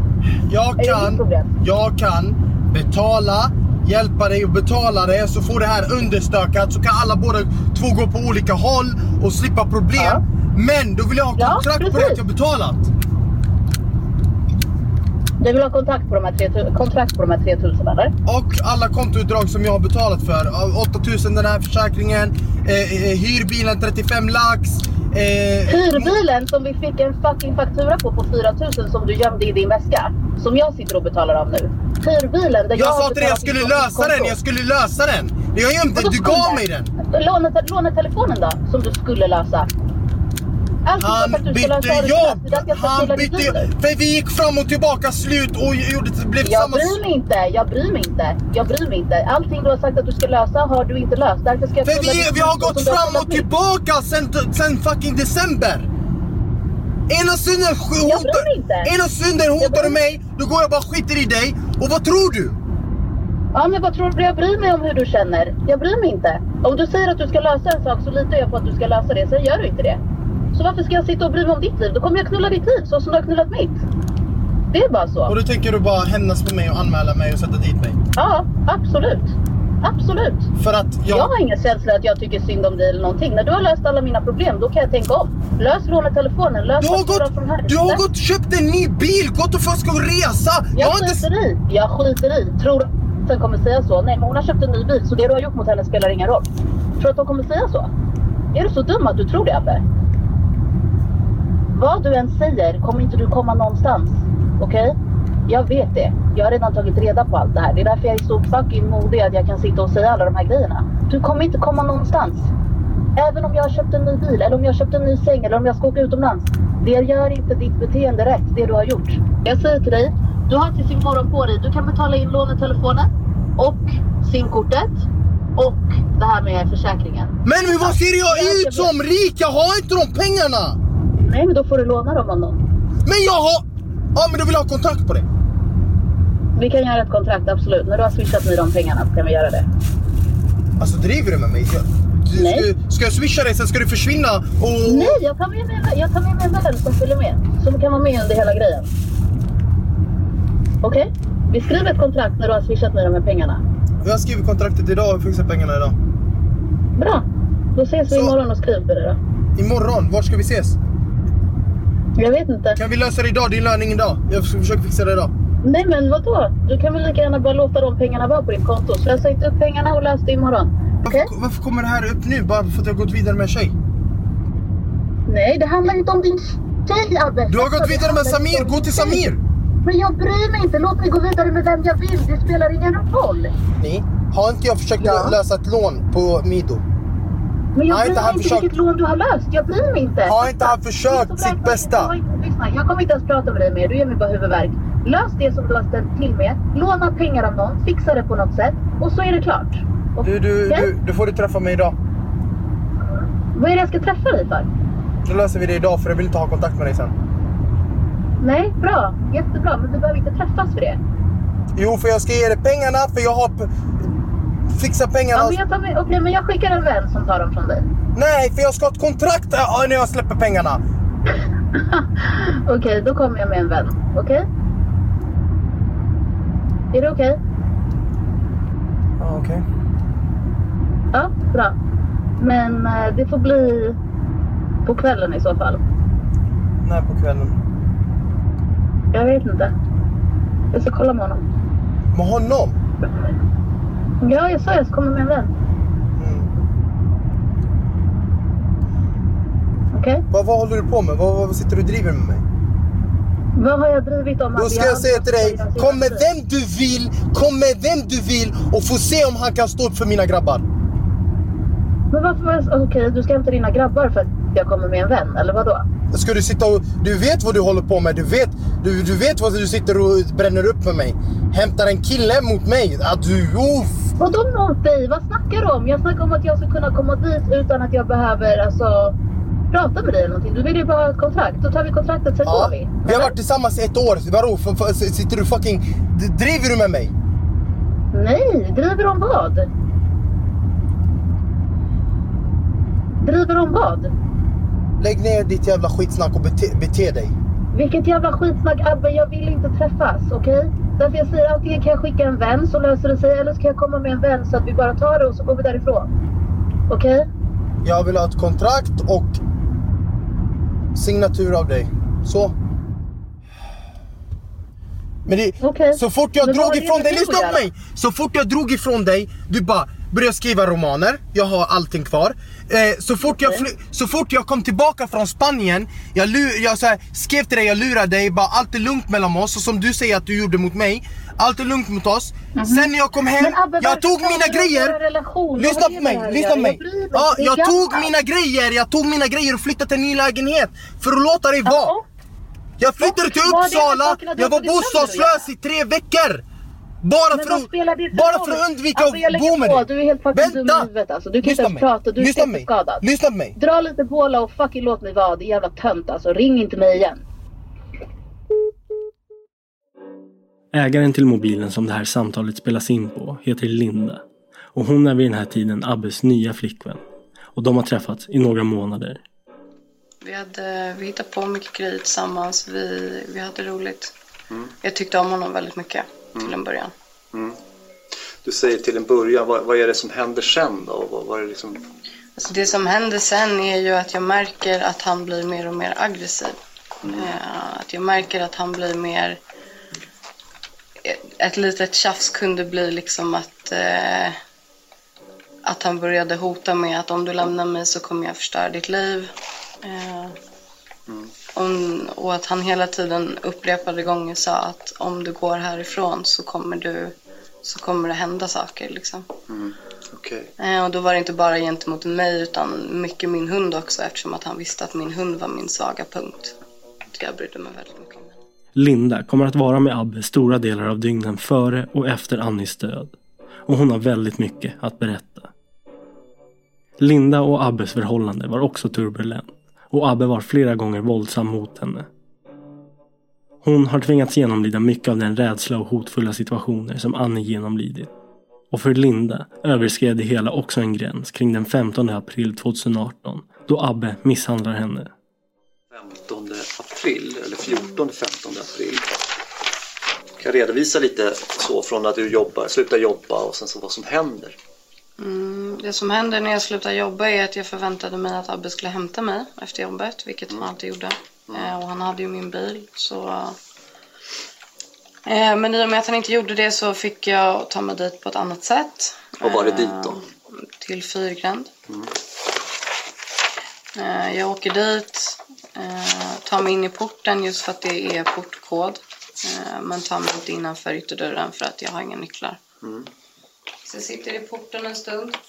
Jag kan betala, hjälpa dig att betala det, så får det här understökat, så kan alla båda två gå på olika håll och slippa problem. Ja. Men då vill jag ha kontrakt på det att jag betalat. Du vill ha kontrakt på de här 3000 eller? Och alla kontoutdrag som jag har betalat för. 8000 den här försäkringen, hyrbilen 35 lax. Hyrbilen som vi fick en fucking faktura på 4000 som du gömde i din väska. Som jag sitter och betalar av nu. Hyrbilen där jag sa till dig jag skulle lösa den. Jag gömde den, du gav mig den. Lånetelefonen då, som du skulle lösa. Han bytte jobb. För vi gick fram och tillbaka slut och gjorde det blev samma. Jag bryr mig inte. Allting du har sagt att du ska lösa har du inte löst. Därför ska vi har gått fram och tillbaka sen fucking december. Ena stunden hotar du mig. Då går jag bara skiter i dig. Och vad tror du? Ja, men vad tror du? Jag bryr mig om hur du känner. Jag bryr mig inte. Om du säger att du ska lösa en sak så litar jag på att du ska lösa det. Sen gör du inte det. Så varför ska jag sitta och bry mig om ditt liv? Då kommer jag knulla ditt liv så som du har knullat mitt. Det är bara så. Och då tänker du bara hämnas på mig och anmäla mig och sätta dit mig? Ja, absolut. För att jag har ingen känsla att jag tycker synd om dig eller någonting. När du har löst alla mina problem, då kan jag tänka om. Lös lånetelefonen, lös fakturan från här. Du har gått och köpt en ny bil, gått och ska resa. Jag skiter i. Tror du att den kommer säga så? Nej, men hon har köpt en ny bil, så det du har gjort mot henne spelar ingen roll. Tror du att de kommer säga så? Är du så dum att du tror det, Abbe? Vad du än säger kommer inte du komma någonstans. Okej? Jag vet det. Jag har redan tagit reda på allt det här. Det är därför jag är så fucking modig att jag kan sitta och säga alla de här grejerna. Du kommer inte komma någonstans. Även om jag har köpt en ny bil, eller om jag har köpt en ny säng, eller om jag ska åka utomlands. Det gör inte ditt beteende rätt, det du har gjort. Jag säger till dig, du har till sin morgon på dig. Du kan betala in lånetelefonen och simkortet och det här med försäkringen. Men vad ser jag ut som rik? Jag har inte de pengarna! Nej, men då får du låna dem av någon. Men jag har... Ja, men du vill ha kontrakt på det? Vi kan göra ett kontrakt, absolut. När du har swishat mig de pengarna kan vi göra det. Alltså, driver du med mig? Ska jag swisha dig, sen ska du försvinna och... Nej, jag tar med en vän som följer med. Som kan vara med under hela grejen. Okej? Vi skriver ett kontrakt när du har swishat mig de här pengarna. Jag har skrivit kontraktet idag och fixar pengarna idag. Bra. Då ses vi imorgon och skriver det då. Imorgon? Var ska vi ses? Jag vet inte. Kan vi lösa det idag? Din lön ingen dag. Jag ska försöka fixa det idag. Nej, men vadå? Du kan väl lika gärna bara låta de pengarna vara på din konto. Slösa inte upp pengarna och lösa det imorgon. Okay? Varför kommer det här upp nu? Bara för att jag har gått vidare med en tjej? Nej, det handlar inte om din tjej, Abbe. Du har gått vidare med Samir, gå till Samir. Men jag bryr mig inte, låt mig gå vidare med vem jag vill. Det spelar ingen roll. Nej, har inte jag försökt lösa ett lån på Mido? Men jag bryr mig inte vilket lån du har löst. Jag bryr mig inte. Har inte han försökt sitt bästa? Lyssna, jag kommer inte ens prata med dig mer. Du ger mig bara huvudvärk. Lös det som du har ställt till med. Låna pengar av någon. Fixa det på något sätt. Och så är det klart. Du får träffa mig idag. Vad är det jag ska träffa dig för? Då löser vi det idag för jag vill inte ha kontakt med dig sen. Nej, bra. Jättebra. Men vi behöver inte träffas för det. Jo, för jag ska ge dig pengarna. För jag har fixat pengarna. Ja, men Okej, men jag skickar en vän som tar dem från dig. Nej, för jag ska ha ett kontrakt när jag släpper pengarna. Okej, då kommer jag med en vän. Okej? Är det okej? Ja, okej. Ja, bra. Men det får bli på kvällen i så fall. När på kvällen? Jag vet inte. Jag ska kolla med honom. Med honom? Ja, jag sa jag ska komma med en vän. Okej? Vad håller du på med? Vad sitter du och driver med mig? Vad har jag drivit om? Då ska jag säga till dig, kom med vem du vill och få se om han kan stå upp för mina grabbar. Men varför? Okej, du ska hämta dina grabbar för att jag kommer med en vän, eller vadå? Ska du sitta och... Du vet vad du håller på med. Du vet vad du sitter och bränner upp med mig. Hämtar en kille mot mig. Att du... Vadå mot dig? Vad snackar du om? Jag snackar om att jag ska kunna komma dit utan att jag behöver prata med dig eller någonting. Du vill ju bara ha ett kontrakt. Då tar vi kontraktet, sen går vi. Vi har varit tillsammans 1 år. Vadå? Sitter du fucking... Driver du med mig? Nej, driver om vad? Driver om vad? Lägg ner ditt jävla skitsnack och bete dig. Vilket jävla skitsnack, Abbe? Jag vill inte träffas, okej? Därför jag säger antingen kan jag skicka en vän så löser det sig, eller så kan jag komma med en vän så att vi bara tar det och så går vi därifrån. Okej? Jag vill ha ett kontrakt och signatur av dig. Så. Men det, så fort jag drog ifrån dig, lyssna på mig. Så fort jag drog ifrån dig, du bara började skriva romaner. Jag har allting kvar. Så fort jag kom tillbaka från Spanien, jag så här, skrev till dig, jag lurade dig, bara allt är lugnt mellan oss. Och som du säger att du gjorde mot mig, allt är lugnt mot oss. Sen när jag kom hem, jag tog mina grejer. Lyssna på mig. Ja, jag tog mina grejer och flyttade till en ny lägenhet för att låta dig vara. Jag flyttade till Uppsala. Jag var bostadslös i 3 veckor. Bara för att undvika att bo med dig. Du är helt fucking dum i huvudet alltså. Du kan inte ens prata, du är skadad. Lyssna på mig. Dra lite båla och fucking låt mig vara. Det är jävla tönt alltså. Ring inte mig igen. Ägaren till mobilen som det här samtalet spelas in på heter Linda. Och hon är vid den här tiden Abbes nya flickvän. Och de har träffats i några månader. Vi hittade på mycket grejer tillsammans. Vi hade roligt. Jag tyckte om honom väldigt mycket till en början. Du säger till en början, vad är det som händer sen då? Vad är det liksom... Alltså det som händer sen är ju att jag märker att han blir mer och mer aggressiv. Att jag märker att han blir mer... Ett litet tjafs kunde bli liksom att han började hota med att om du lämnar mig så kommer jag förstöra ditt liv. Och att han hela tiden upprepade gånger sa att om du går härifrån så kommer det hända saker liksom. Okay. Och då var det inte bara gentemot mig utan mycket min hund också, eftersom att han visste att min hund var min svaga punkt. Jag brydde mig väldigt mycket om det. Linda kommer att vara med Abbe stora delar av dygnen före och efter Annis död. Och hon har väldigt mycket att berätta. Linda och Abbes förhållande var också turbulent. Och Abbe var flera gånger våldsam mot henne. Hon har tvingats genomlida mycket av den rädsla och hotfulla situationer som Annie genomlidit. Och för Linda överskred det hela också en gräns kring den 15 april 2018 då Abbe misshandlar henne. 15 april eller 14-15 april. Kan jag redovisa lite så från att du slutar jobba och sen så vad som händer? Det som händer när jag slutar jobba är att jag förväntade mig att Abbe skulle hämta mig efter jobbet, vilket han alltid gjorde. Och han hade ju min bil, så... Men i och med att han inte gjorde det så fick jag ta mig dit på ett annat sätt. Och var det dit då? Till Fyrgränd. Jag åker dit, tar mig in i porten just för att det är portkod. Men tar mig inte innanför ytterdörren för att jag har inga nycklar. Så jag sitter i porten en stund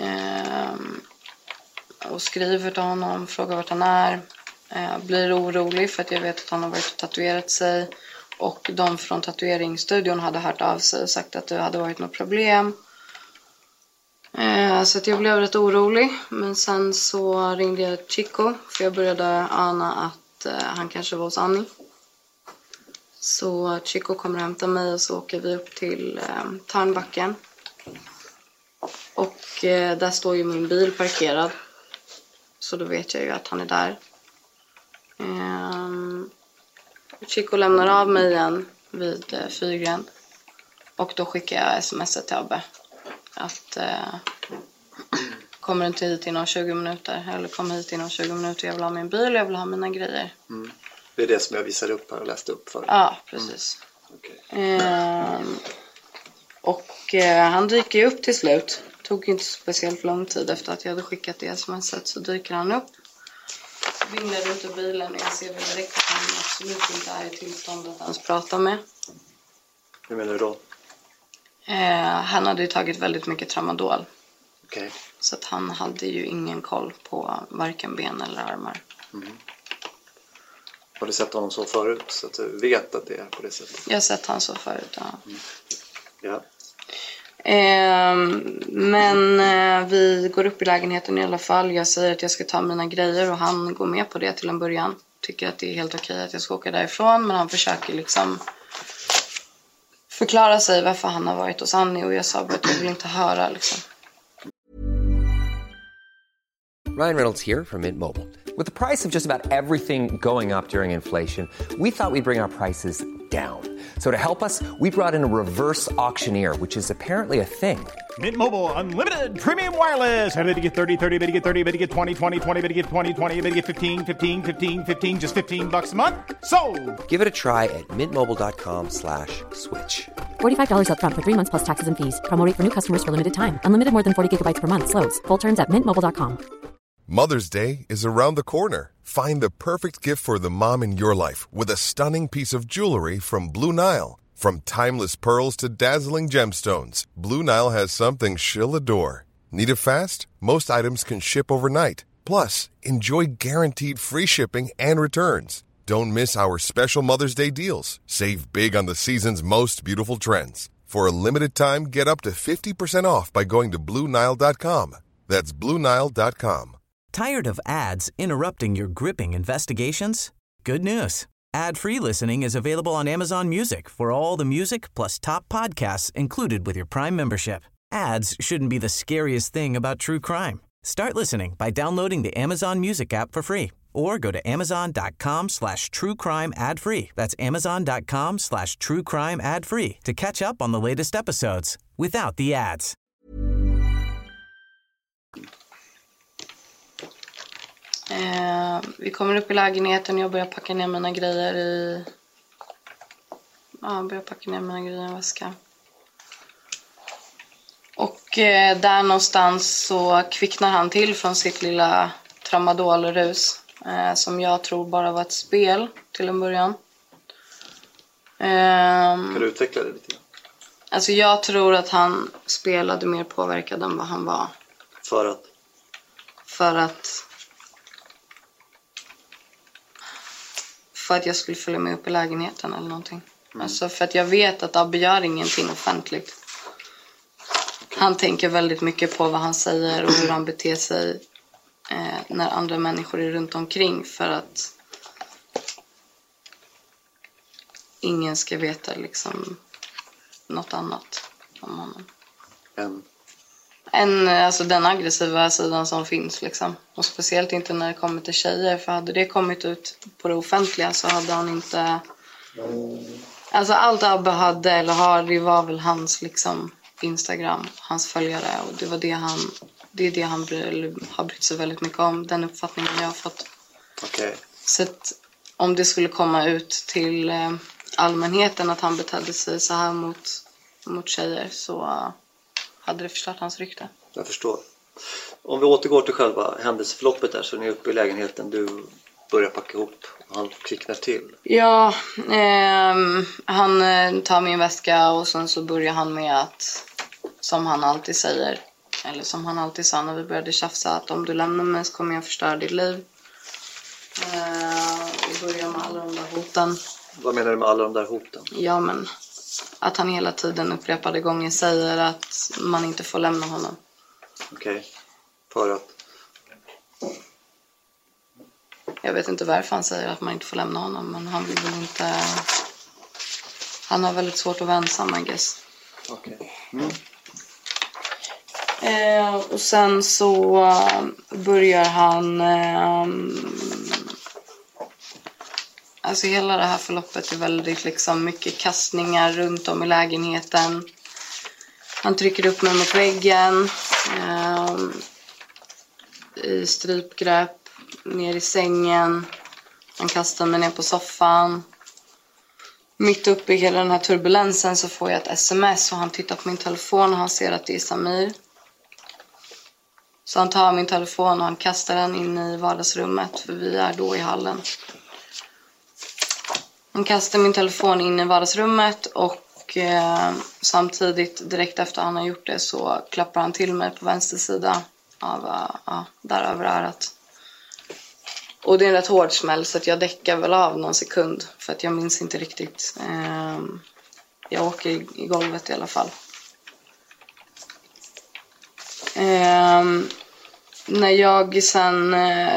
och skriver till honom, frågar vart han är. Blir orolig för att jag vet att han har varit och tatuerat sig. Och de från tatueringsstudion hade hört av sig och sagt att det hade varit något problem. Så att jag blev rätt orolig. Men sen så ringde jag Chico, för jag började ana att han kanske var hos Annie. Så Chico kommer och hämtar mig och så åker vi upp till Tarnbacken. Och där står ju min bil parkerad. Så då vet jag ju att han är där. Chico lämnar av mig igen vid Fyrgren. Och då skickar jag sms till Abbe. Att kommer inte hit inom 20 minuter. Eller kommer hit inom 20 minuter. Jag vill ha min bil, jag vill ha mina grejer. Det är det som jag visade upp här och läste upp för. Ja, precis. Och han dyker ju upp till slut. Tog inte speciellt lång tid efter att jag hade skickat det smset. Så dyker han upp. Vinglar ut ur bilen och jag ser väl direkt att han absolut inte är i tillstånd att ens prata med. Hur menar du då? Han hade ju tagit väldigt mycket tramadol. Okay. Så att han hade ju ingen koll på varken ben eller armar. Har du sett honom så förut så att du vet att det är på det sättet? Jag har sett honom så förut, ja. Ja. Men vi går upp i lägenheten i alla fall. Jag säger att jag ska ta mina grejer och han går med på det till en början. Tycker att det är helt okej att jag ska åka därifrån. Men han försöker liksom förklara sig varför han har varit hos Annie. Och jag sa bara att jag vill inte höra liksom. Ryan Reynolds here from Mint Mobile. With the price of just about everything going up during inflation, we thought we'd bring our prices down. So to help us, we brought in a reverse auctioneer, which is apparently a thing. Mint Mobile Unlimited Premium Wireless. How to get 30, 30, bit to get 30, bit to get 20, 20, 20, bit to get 20, 20, bit to get 15, 15, 15, 15, just $15 a month? Sold! Give it a try at mintmobile.com/switch. $45 up front for 3 months plus taxes and fees. Promo rate for new customers for limited time. Unlimited more than 40 gigabytes per month. Slows full terms at mintmobile.com. Mother's Day is around the corner. Find the perfect gift for the mom in your life with a stunning piece of jewelry from Blue Nile. From timeless pearls to dazzling gemstones, Blue Nile has something she'll adore. Need it fast? Most items can ship overnight. Plus, enjoy guaranteed free shipping and returns. Don't miss our special Mother's Day deals. Save big on the season's most beautiful trends. For a limited time, get up to 50% off by going to BlueNile.com. That's BlueNile.com. Tired of ads interrupting your gripping investigations? Good news. Ad-free listening is available on Amazon Music for all the music plus top podcasts included with your Prime membership. Ads shouldn't be the scariest thing about true crime. Start listening by downloading the Amazon Music app for free or go to amazon.com/truecrime ad-free. That's amazon.com/truecrime ad-free to catch up on the latest episodes without the ads. Vi kommer upp i lägenheten och jag börjar packa ner mina grejer i en väska. Och där någonstans så kvicknar han till från sitt lilla tramadolrus som jag tror bara var ett spel till en början. Kan du utveckla det lite? Alltså jag tror att han spelade mer påverkad än vad han var. För att jag skulle följa med upp i lägenheten eller någonting. Alltså för att jag vet att Abbe gör ingenting offentligt. Han tänker väldigt mycket på vad han säger och hur han beter sig när andra människor är runt omkring. För att ingen ska veta liksom något annat om honom. Alltså den aggressiva sidan som finns liksom. Och speciellt inte när det kommer till tjejer. För hade det kommit ut på det offentliga så hade han inte... Alltså allt Abbe hade eller har, det var väl hans liksom Instagram, hans följare. Och det var det han har brytt sig väldigt mycket om. Den uppfattningen jag har fått. Okay. Så att om det skulle komma ut till allmänheten att han betedde sig så här mot tjejer så... hade det förstört hans rykte. Jag förstår. Om vi återgår till själva händelseförloppet där, så ni är uppe i lägenheten, du börjar packa ihop och han kvicknar till. Ja, han tar min väska och sen så börjar han med att, som han alltid säger, eller som han alltid sa när vi började tjafsa, att om du lämnar mig så kommer jag förstöra ditt liv. Och börjar med alla de där hoten. Vad menar du med alla de där hoten? Ja, men att han hela tiden upprepade gånger säger att man inte får lämna honom. Okej. För att? Jag vet inte varför han säger att man inte får lämna honom, men han vill väl inte... Han har väldigt svårt att vara ensam, I guess. Okej. Och sen så börjar han... Alltså hela det här förloppet är väldigt liksom mycket kastningar runt om i lägenheten. Han trycker upp mig mot väggen. I strypgrepp. Ner i sängen. Han kastar mig ner på soffan. Mitt uppe i hela den här turbulensen så får jag ett sms. Och han tittar på min telefon och han ser att det är Samir. Så han tar min telefon och han kastar den in i vardagsrummet. För vi är då i hallen. Han kastar min telefon in i vardagsrummet. Och samtidigt direkt efter han har gjort det så klappar han till mig på vänster sida. Där över örat. Och det är en rätt hård smäll så att jag däckar väl av någon sekund. För att jag minns inte riktigt. Jag åker i golvet i alla fall. När jag sen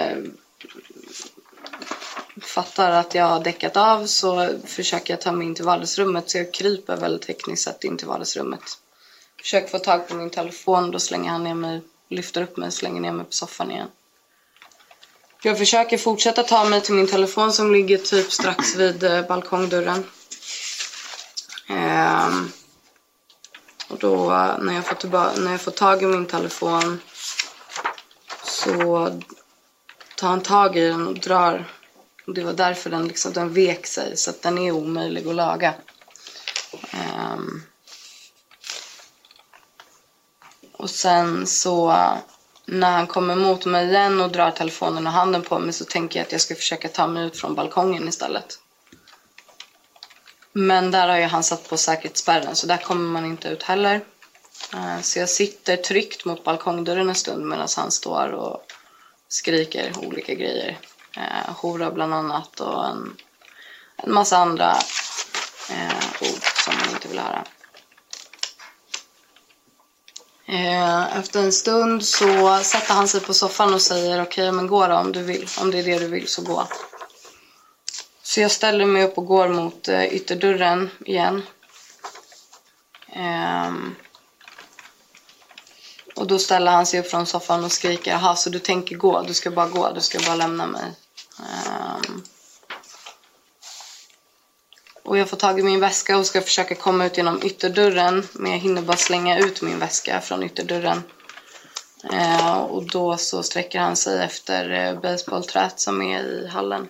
fattar att jag har däckat av så försöker jag ta mig in till vardagsrummet. Så jag kryper väldigt tekniskt sett in till vardagsrummet. Försöker få tag på min telefon. Då slänger han ner mig, lyfter upp mig och slänger ner mig på soffan igen. Jag försöker fortsätta ta mig till min telefon som ligger typ strax vid balkongdörren. Och då när jag får tag i min telefon så tar han tag i den och drar. Och det var därför den vek sig så att den är omöjlig att laga. Och sen så när han kommer mot mig igen och drar telefonen och handen på mig så tänker jag att jag ska försöka ta mig ut från balkongen istället. Men där har ju han satt på säkerhetsspärren så där kommer man inte ut heller. Så jag sitter tryckt mot balkongdörren en stund medan han står och skriker olika grejer. Hora bland annat och en massa andra ord som man inte vill höra. Efter en stund så sätter han sig på soffan och säger okej, men gå då om du vill. Om det är det du vill så gå. Så jag ställer mig upp och går mot ytterdörren igen. Och då ställer han sig upp från soffan och skriker jaha, så du tänker gå, du ska bara gå, du ska bara lämna mig. Och jag får tag i min väska och ska försöka komma ut genom ytterdörren. Men jag hinner bara slänga ut min väska från ytterdörren. Och då så sträcker han sig efter baseballträt som är i hallen.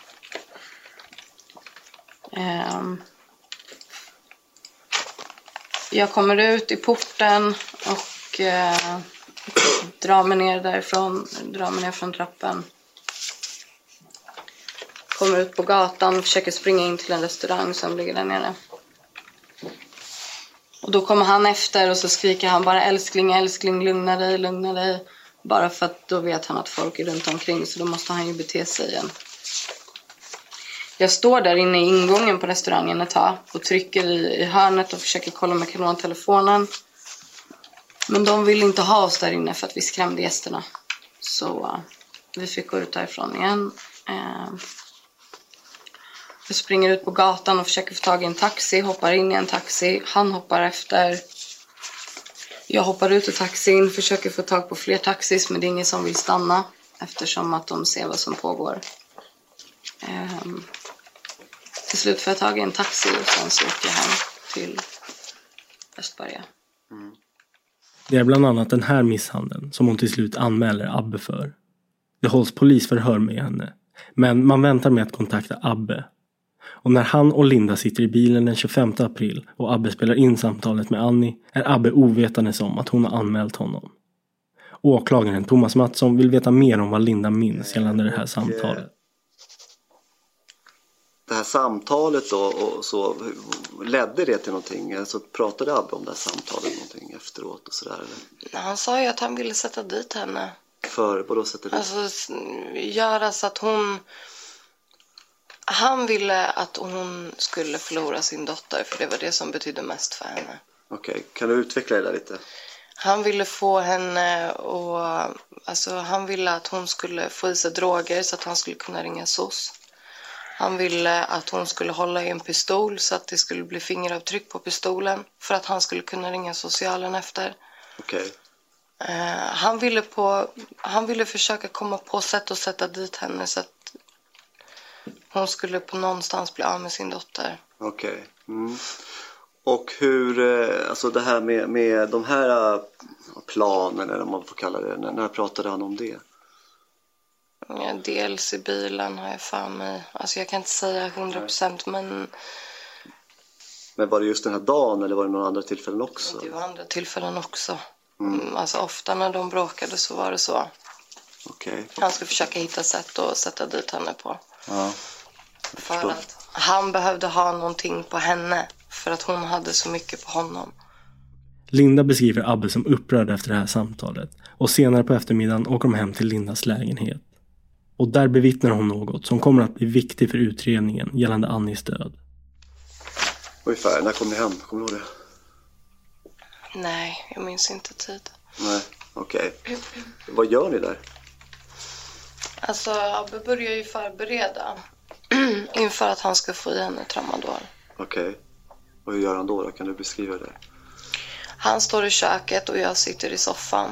Jag kommer ut i porten och drar mig ner därifrån. Drar mig ner från trappen. Kommer ut på gatan och försöker springa in till en restaurang som ligger där nere. Och då kommer han efter och så skriker han bara älskling, älskling, lugna dig, lugna dig. Bara för att då vet han att folk är runt omkring så då måste han ju bete sig igen. Jag står där inne i ingången på restaurangen ett tag och trycker i hörnet och försöker kolla om jag kan låna telefonen. Men de vill inte ha oss där inne för att vi skrämde gästerna. Så vi fick gå ut därifrån igen. Jag springer ut på gatan och försöker få tag i en taxi. Hoppar in i en taxi. Han hoppar efter. Jag hoppar ut ur taxin. Försöker få tag på fler taxis. Men det är ingen som vill stanna. Eftersom att de ser vad som pågår. Till slut får jag tag i en taxi. Och sen så åker jag hem till Östberga. Det är bland annat den här misshandeln som hon till slut anmäler Abbe för. Det hålls polisförhör med henne. Men man väntar med att kontakta Abbe. Och när han och Linda sitter i bilen den 25 april och Abbe spelar in samtalet med Annie är Abbe ovetandes om att hon har anmält honom. Åklagaren Thomas Mattsson vill veta mer om vad Linda minns gällande det här samtalet. Det här samtalet då, och så ledde det till någonting? Alltså pratade Abbe om det här samtalet någonting efteråt och sådär? Han sa ju att han ville sätta dit henne. För vadå sätta dit? Alltså göra så att hon... Han ville att hon skulle förlora sin dotter, för det var det som betydde mest för henne. Okej, kan du utveckla det där lite? Han ville få henne och... Alltså han ville att hon skulle få i sig droger så att han skulle kunna ringa SOS. Han ville att hon skulle hålla i en pistol så att det skulle bli fingeravtryck på pistolen för att han skulle kunna ringa socialen efter. Okej. Han ville försöka komma på sätt att sätta dit henne så att hon skulle på någonstans bli av med sin dotter. Okej. Mm. Och hur, alltså det här med de här planen, eller vad man får kalla det, när pratade han om det? Ja, dels i bilen har jag för mig. Alltså jag kan inte säga 100%, men... Men var det just den här dagen eller var det några andra tillfällen också? Det var andra tillfällen också. Alltså ofta när de bråkade så var det så. Okej. Han skulle försöka hitta sätt att sätta dit henne på. Ja. För att han behövde ha någonting på henne. För att hon hade så mycket på honom. Linda beskriver Abbe som upprörd efter det här samtalet. Och senare på eftermiddagen åker de hem till Lindas lägenhet. Och där bevittnar hon något som kommer att bli viktigt för utredningen gällande Annis död. Ungefär, när kom ni hem? Kommer du ihåg det? Nej, jag minns inte tid. Nej, okej. Vad gör ni där? Alltså, Abbe börjar ju förbereda inför att han ska få i henne tramadol. Okej. Och hur gör han då? Kan du beskriva det? Han står i köket och jag sitter i soffan.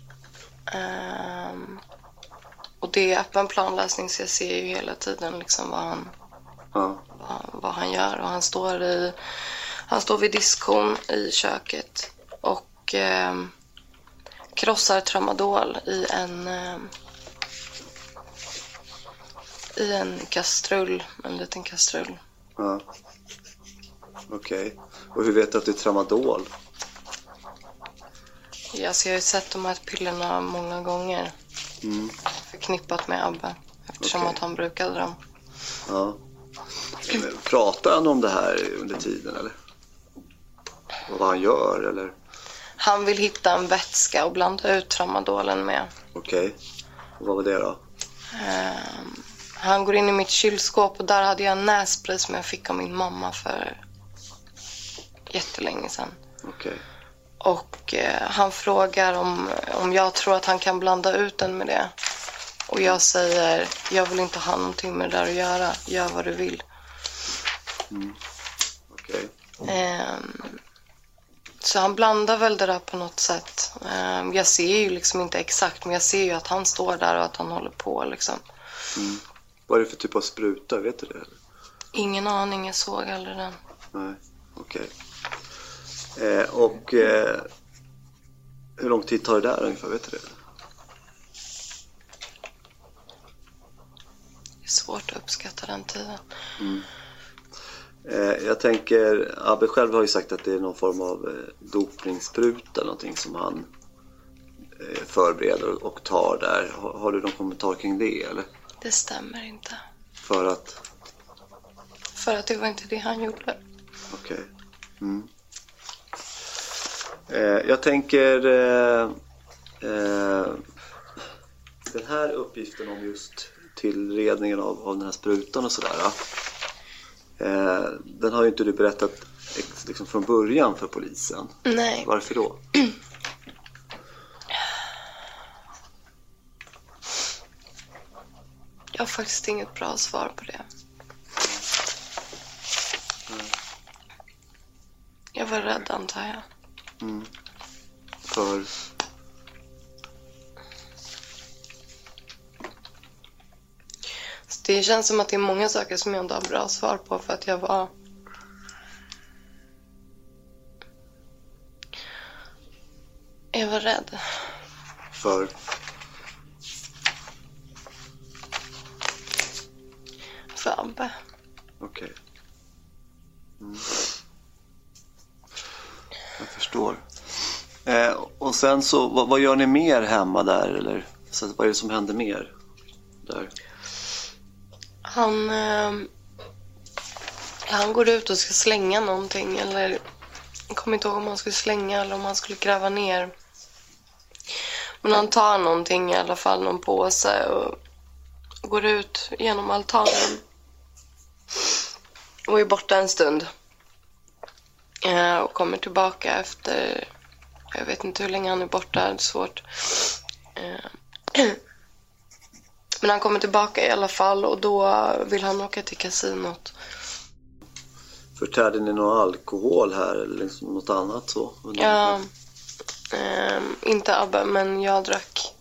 Och det är öppen planläsning så jag ser ju hela tiden liksom vad han gör. Och han står vid diskhon i köket och krossar tramadol i en kastrull, en liten kastrull. Ja. Okej. Och hur vet du att det är tramadol? Alltså jag har ju sett de här pillerna många gånger. Förknippat med Abbe. Eftersom att han brukade dem. Ja. Pratar han om det här under tiden eller? Och vad han gör eller? Han vill hitta en vätska och blanda ut tramadolen med. Okej. Och vad var det då? Han går in i mitt kylskåp och där hade jag en nässpray som jag fick av min mamma för jättelänge sedan. Okej. Och han frågar om jag tror att han kan blanda ut den med det. Och jag säger, jag vill inte ha någonting med det där att göra. Gör vad du vill. Okej. Så han blandar väl det där på något sätt. Jag ser ju liksom inte exakt, men jag ser ju att han står där och att han håller på liksom. Vad är det för typ av spruta, vet du det? Eller? Ingen aning, jag såg aldrig den. Nej, okej. Hur lång tid tar det där ungefär, vet du det? Det är svårt att uppskatta den tiden. Jag tänker, Abbe själv har ju sagt att det är någon form av dopningsspruta eller någonting som han förbereder och tar där. Har du någon kommentar kring det eller? Det stämmer inte. För att? För att det var inte det han gjorde. Okej. Jag tänker den här uppgiften om just tillredningen av den här sprutan och sådär. Den har ju inte du berättat liksom från början för polisen. Nej. Varför då? Jag har faktiskt inget bra svar på det. Jag var rädd, antar jag. För? Det känns som att det är många saker som jag inte har bra svar på för att jag var... Jag var rädd. För? För Abbe. Okej. Jag förstår. Och sen så, vad gör ni mer hemma där? Eller så, vad är det som händer mer där? Han går ut och ska slänga någonting. Eller jag kommer inte ihåg om han skulle slänga eller om han skulle gräva ner. Men han tar någonting i alla fall, någon påse, och går ut genom altanen. Och är borta en stund. Och kommer tillbaka efter... Jag vet inte hur länge han är borta, det är svårt. Men han kommer tillbaka i alla fall och då vill han åka till kasinot. Förtärde ni någon alkohol här eller liksom något annat så? Ja, inte Abbe, men jag drack.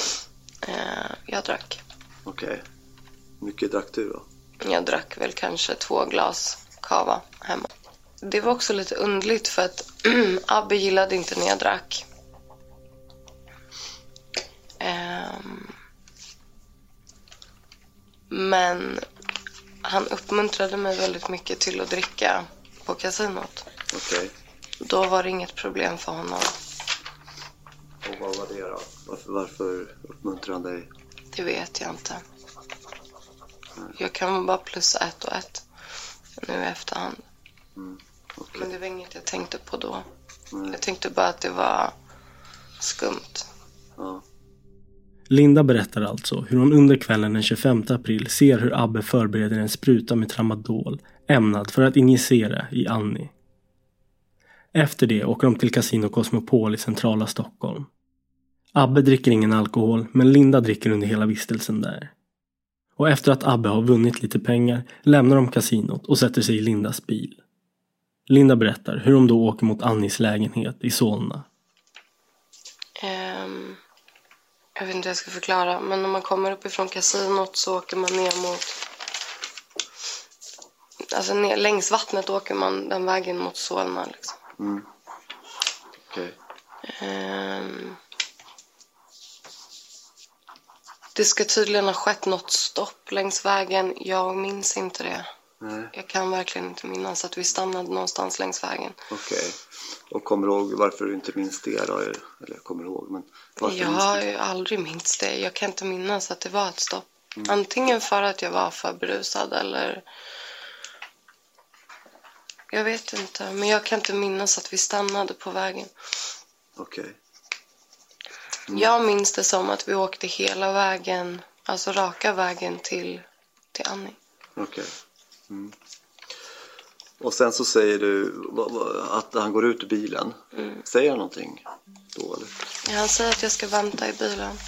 Okej. Mycket drack du då? Jag drack väl kanske 2 glas kava hemma. Det var också lite underligt för att Abbe gillade inte när jag drack. Men han uppmuntrade mig väldigt mycket till att dricka på kasinot. Okej. Då var det inget problem för honom. Och vad var det då? Varför uppmuntrade han dig? Det vet jag inte. Jag kan bara plussa 1 och 1 nu i efterhand. Okay. Men det var inget jag tänkte på då. Jag tänkte bara att det var skumt. Ja. Linda berättar alltså hur hon under kvällen den 25 april ser hur Abbe förbereder en spruta med tramadol ämnad för att injicera i Annie. Efter det åker de till Casino Cosmopol i centrala Stockholm. Abbe dricker ingen alkohol, men Linda dricker under hela vistelsen där. Och efter att Abbe har vunnit lite pengar lämnar de kasinot och sätter sig i Lindas bil. Linda berättar hur de då åker mot Annies lägenhet i Solna. Jag vet inte hur jag ska förklara, men när man kommer uppifrån kasinot så åker man ner mot... Alltså längs vattnet åker man den vägen mot Solna liksom. Okej. Det ska tydligen ha skett något stopp längs vägen. Jag minns inte det. Nej. Jag kan verkligen inte minnas att vi stannade någonstans längs vägen. Okej. Och kommer du ihåg varför du inte minns det då? Eller kommer du ihåg, men jag har ju aldrig minns det. Jag kan inte minnas att det var ett stopp. Antingen för att jag var för berusad eller... Jag vet inte, men jag kan inte minnas att vi stannade på vägen. Okej. Jag minns det som att vi åkte hela vägen, alltså raka vägen till Annie. Okej. Och sen så säger du att han går ut ur bilen. Säger han någonting då eller? Ja, han säger att jag ska vänta i bilen.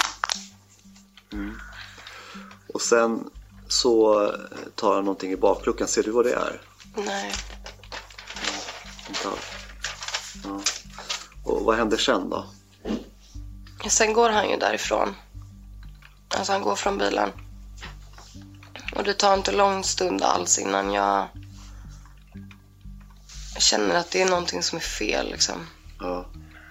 Och sen så tar han någonting i bakluckan. Ser du vad det är? Nej. Inte alls. Ja. Och vad händer sen då? Sen går han ju därifrån. Alltså han går från bilen. Och det tar inte lång stund alls innan jag känner att det är någonting som är fel liksom. Ja.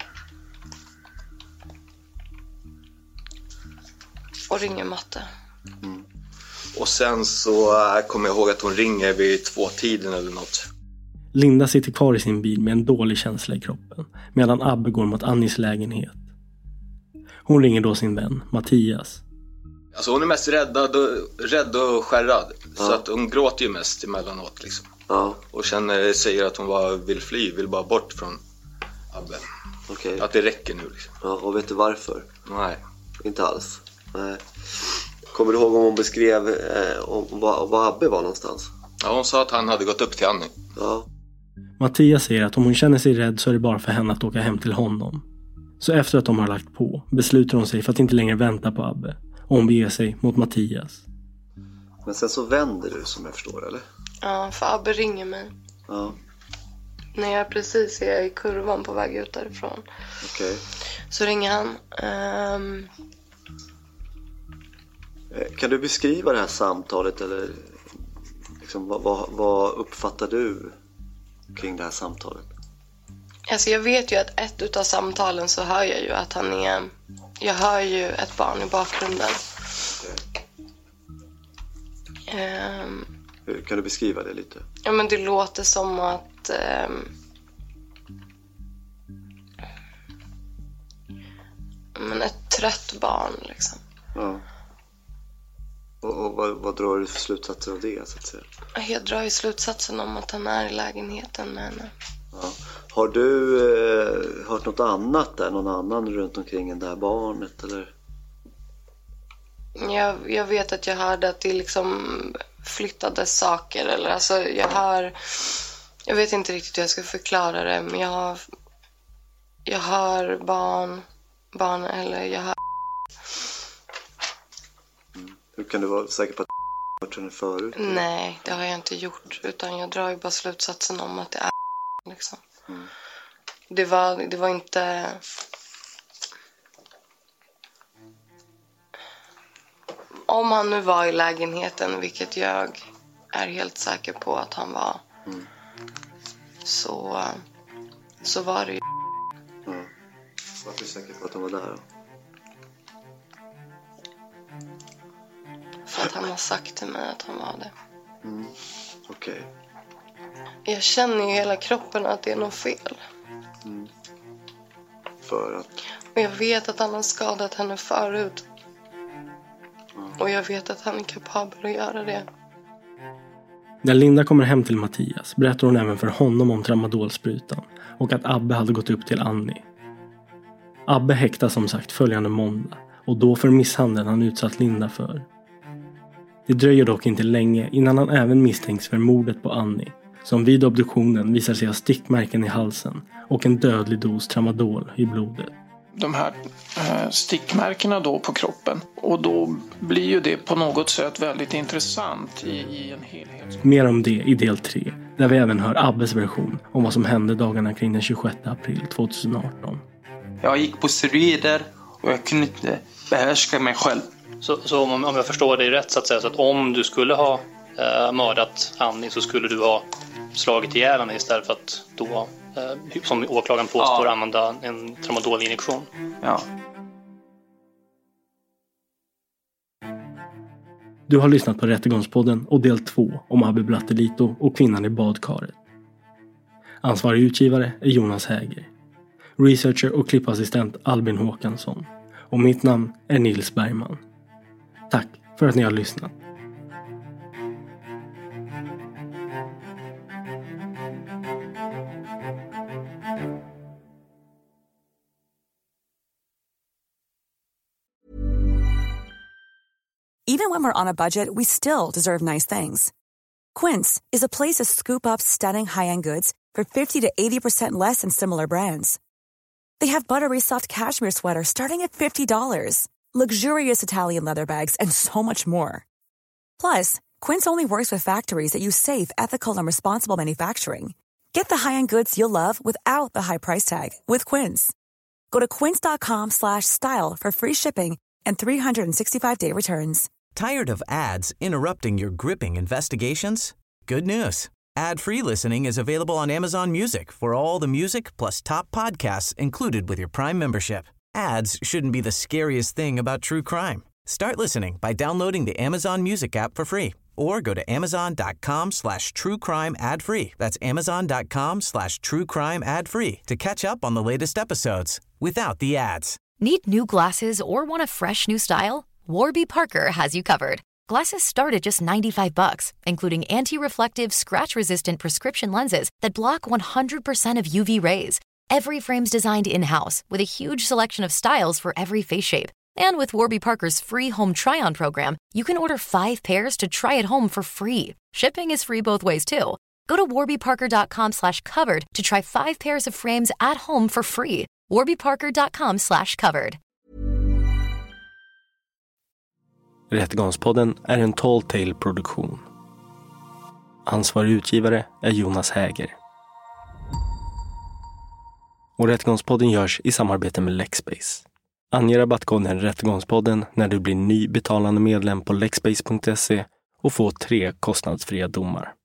Och ringer Matte. Och sen så kommer jag ihåg att hon ringer vid 2-tiden eller något. Linda sitter kvar i sin bil med en dålig känsla i kroppen medan Abbe går mot Annies lägenhet. Hon ringer då sin vän, Mattias. Alltså hon är mest rädd och skärrad. Så att hon gråter ju mest emellanåt liksom. Ja. Och säger att hon vill bara bort från Abbe. Okej. Att det räcker nu liksom. Ja, och vet du varför? Nej. Inte alls. Nej. Kommer du ihåg om hon beskrev var Abbe var någonstans? Ja, hon sa att han hade gått upp till Annie. Ja. Mattias säger att om hon känner sig rädd så är det bara för henne att åka hem till honom. Så efter att de har lagt på beslutar hon sig för att inte längre vänta på Abbe. Och hon beger sig mot Mattias. Men sen så vänder du som jag förstår, eller? Ja, för Abbe ringer mig. Ja. När jag precis är i kurvan på väg ut därifrån. Okej. Så ringer han. Kan du beskriva det här samtalet eller liksom, vad uppfattar du kring det här samtalet? Alltså jag vet ju att ett utav samtalen så hör jag ju att han är... Jag hör ju ett barn i bakgrunden. Kan du beskriva det lite? Ja, men det låter som att... Men ett trött barn liksom. Ja. Och vad drar du för slutsatser av det, så att säga? Jag drar ju slutsatsen om att han är i lägenheten med henne. Ja. Har du hört något annat där? Någon annan runt omkring än det här barnet, eller? Jag vet att jag hörde att det liksom flyttade saker. Eller alltså jag vet inte riktigt hur jag ska förklara det. Men jag hör barn eller jag hör... Hur kan du vara säker på att du har hört henne förut? Nej, det har jag inte gjort. Utan jag drar ju bara slutsatsen om att det är liksom. Det var inte... Om han nu var i lägenheten, vilket jag är helt säker på att han var, så var det ju... Varför är du säker på att han var där då? För att han har sagt till mig att han var det. Okej. Jag känner ju hela kroppen att det är något fel. För att? Och jag vet att han har skadat henne förut. Och jag vet att han är kapabel att göra det. När Linda kommer hem till Mattias berättar hon även för honom om tramadolsprutan och att Abbe hade gått upp till Annie. Abbe häktas som sagt följande måndag och då för misshandeln han utsatt Linda för. Det dröjer dock inte länge innan han även misstänks för mordet på Annie, som vid obduktionen visar sig ha stickmärken i halsen och en dödlig dos tramadol i blodet. De här stickmärkena då på kroppen, och då blir ju det på något sätt väldigt intressant i en helhet. Mer om det i del 3, där vi även hör Abbes version om vad som hände dagarna kring den 26 april 2018. Jag gick på steroider och jag kunde inte behärska mig själv. Så om jag förstår dig rätt, så att säga, så att om du skulle ha mördat Annie så skulle du ha slagit ihjäl henne istället för att då, som åklagaren påstår, använda en tramadolinjektion. Ja. Du har lyssnat på Rättegångspodden och del 2 om Abbe Blattelito och kvinnan i badkaret. Ansvarig utgivare är Jonas Häger. Researcher och klippassistent Albin Håkansson. Och mitt namn är Nils Bergman. Tack för att ni har lyssnat. Even when we're on a budget, we still deserve nice things. Quince is a place to scoop up stunning high-end goods for 50 to 80% less than similar brands. They have buttery soft cashmere sweaters starting at $50, luxurious Italian leather bags, and so much more. Plus, Quince only works with factories that use safe, ethical, and responsible manufacturing. Get the high-end goods you'll love without the high price tag with Quince. Go to quince.com/style for free shipping and 365-day returns. Tired of ads interrupting your gripping investigations? Good news. Ad-free listening is available on Amazon Music for all the music plus top podcasts included with your Prime membership. Ads shouldn't be the scariest thing about true crime. Start listening by downloading the Amazon Music app for free or go to amazon.com/truecrime ad-free. That's amazon.com/truecrime ad-free to catch up on the latest episodes without the ads. Need new glasses or want a fresh new style? Warby Parker has you covered. Glasses start at just $95, including anti-reflective, scratch-resistant prescription lenses that block 100% of UV rays. Every frame's designed in-house with a huge selection of styles for every face shape. And with Warby Parker's free home try-on program, you can order 5 pairs to try at home for free. Shipping is free both ways, too. Go to warbyparker.com/covered to try 5 pairs of frames at home for free. warbyparker.com/covered. Rättegångspodden är en Tall Tale-produktion. Ansvarig utgivare är Jonas Häger. Och Rättegångspodden görs i samarbete med Lexbase. Ange rabattkoden Rättegångspodden när du blir ny betalande medlem på lexbase.se och få 3 kostnadsfria domar.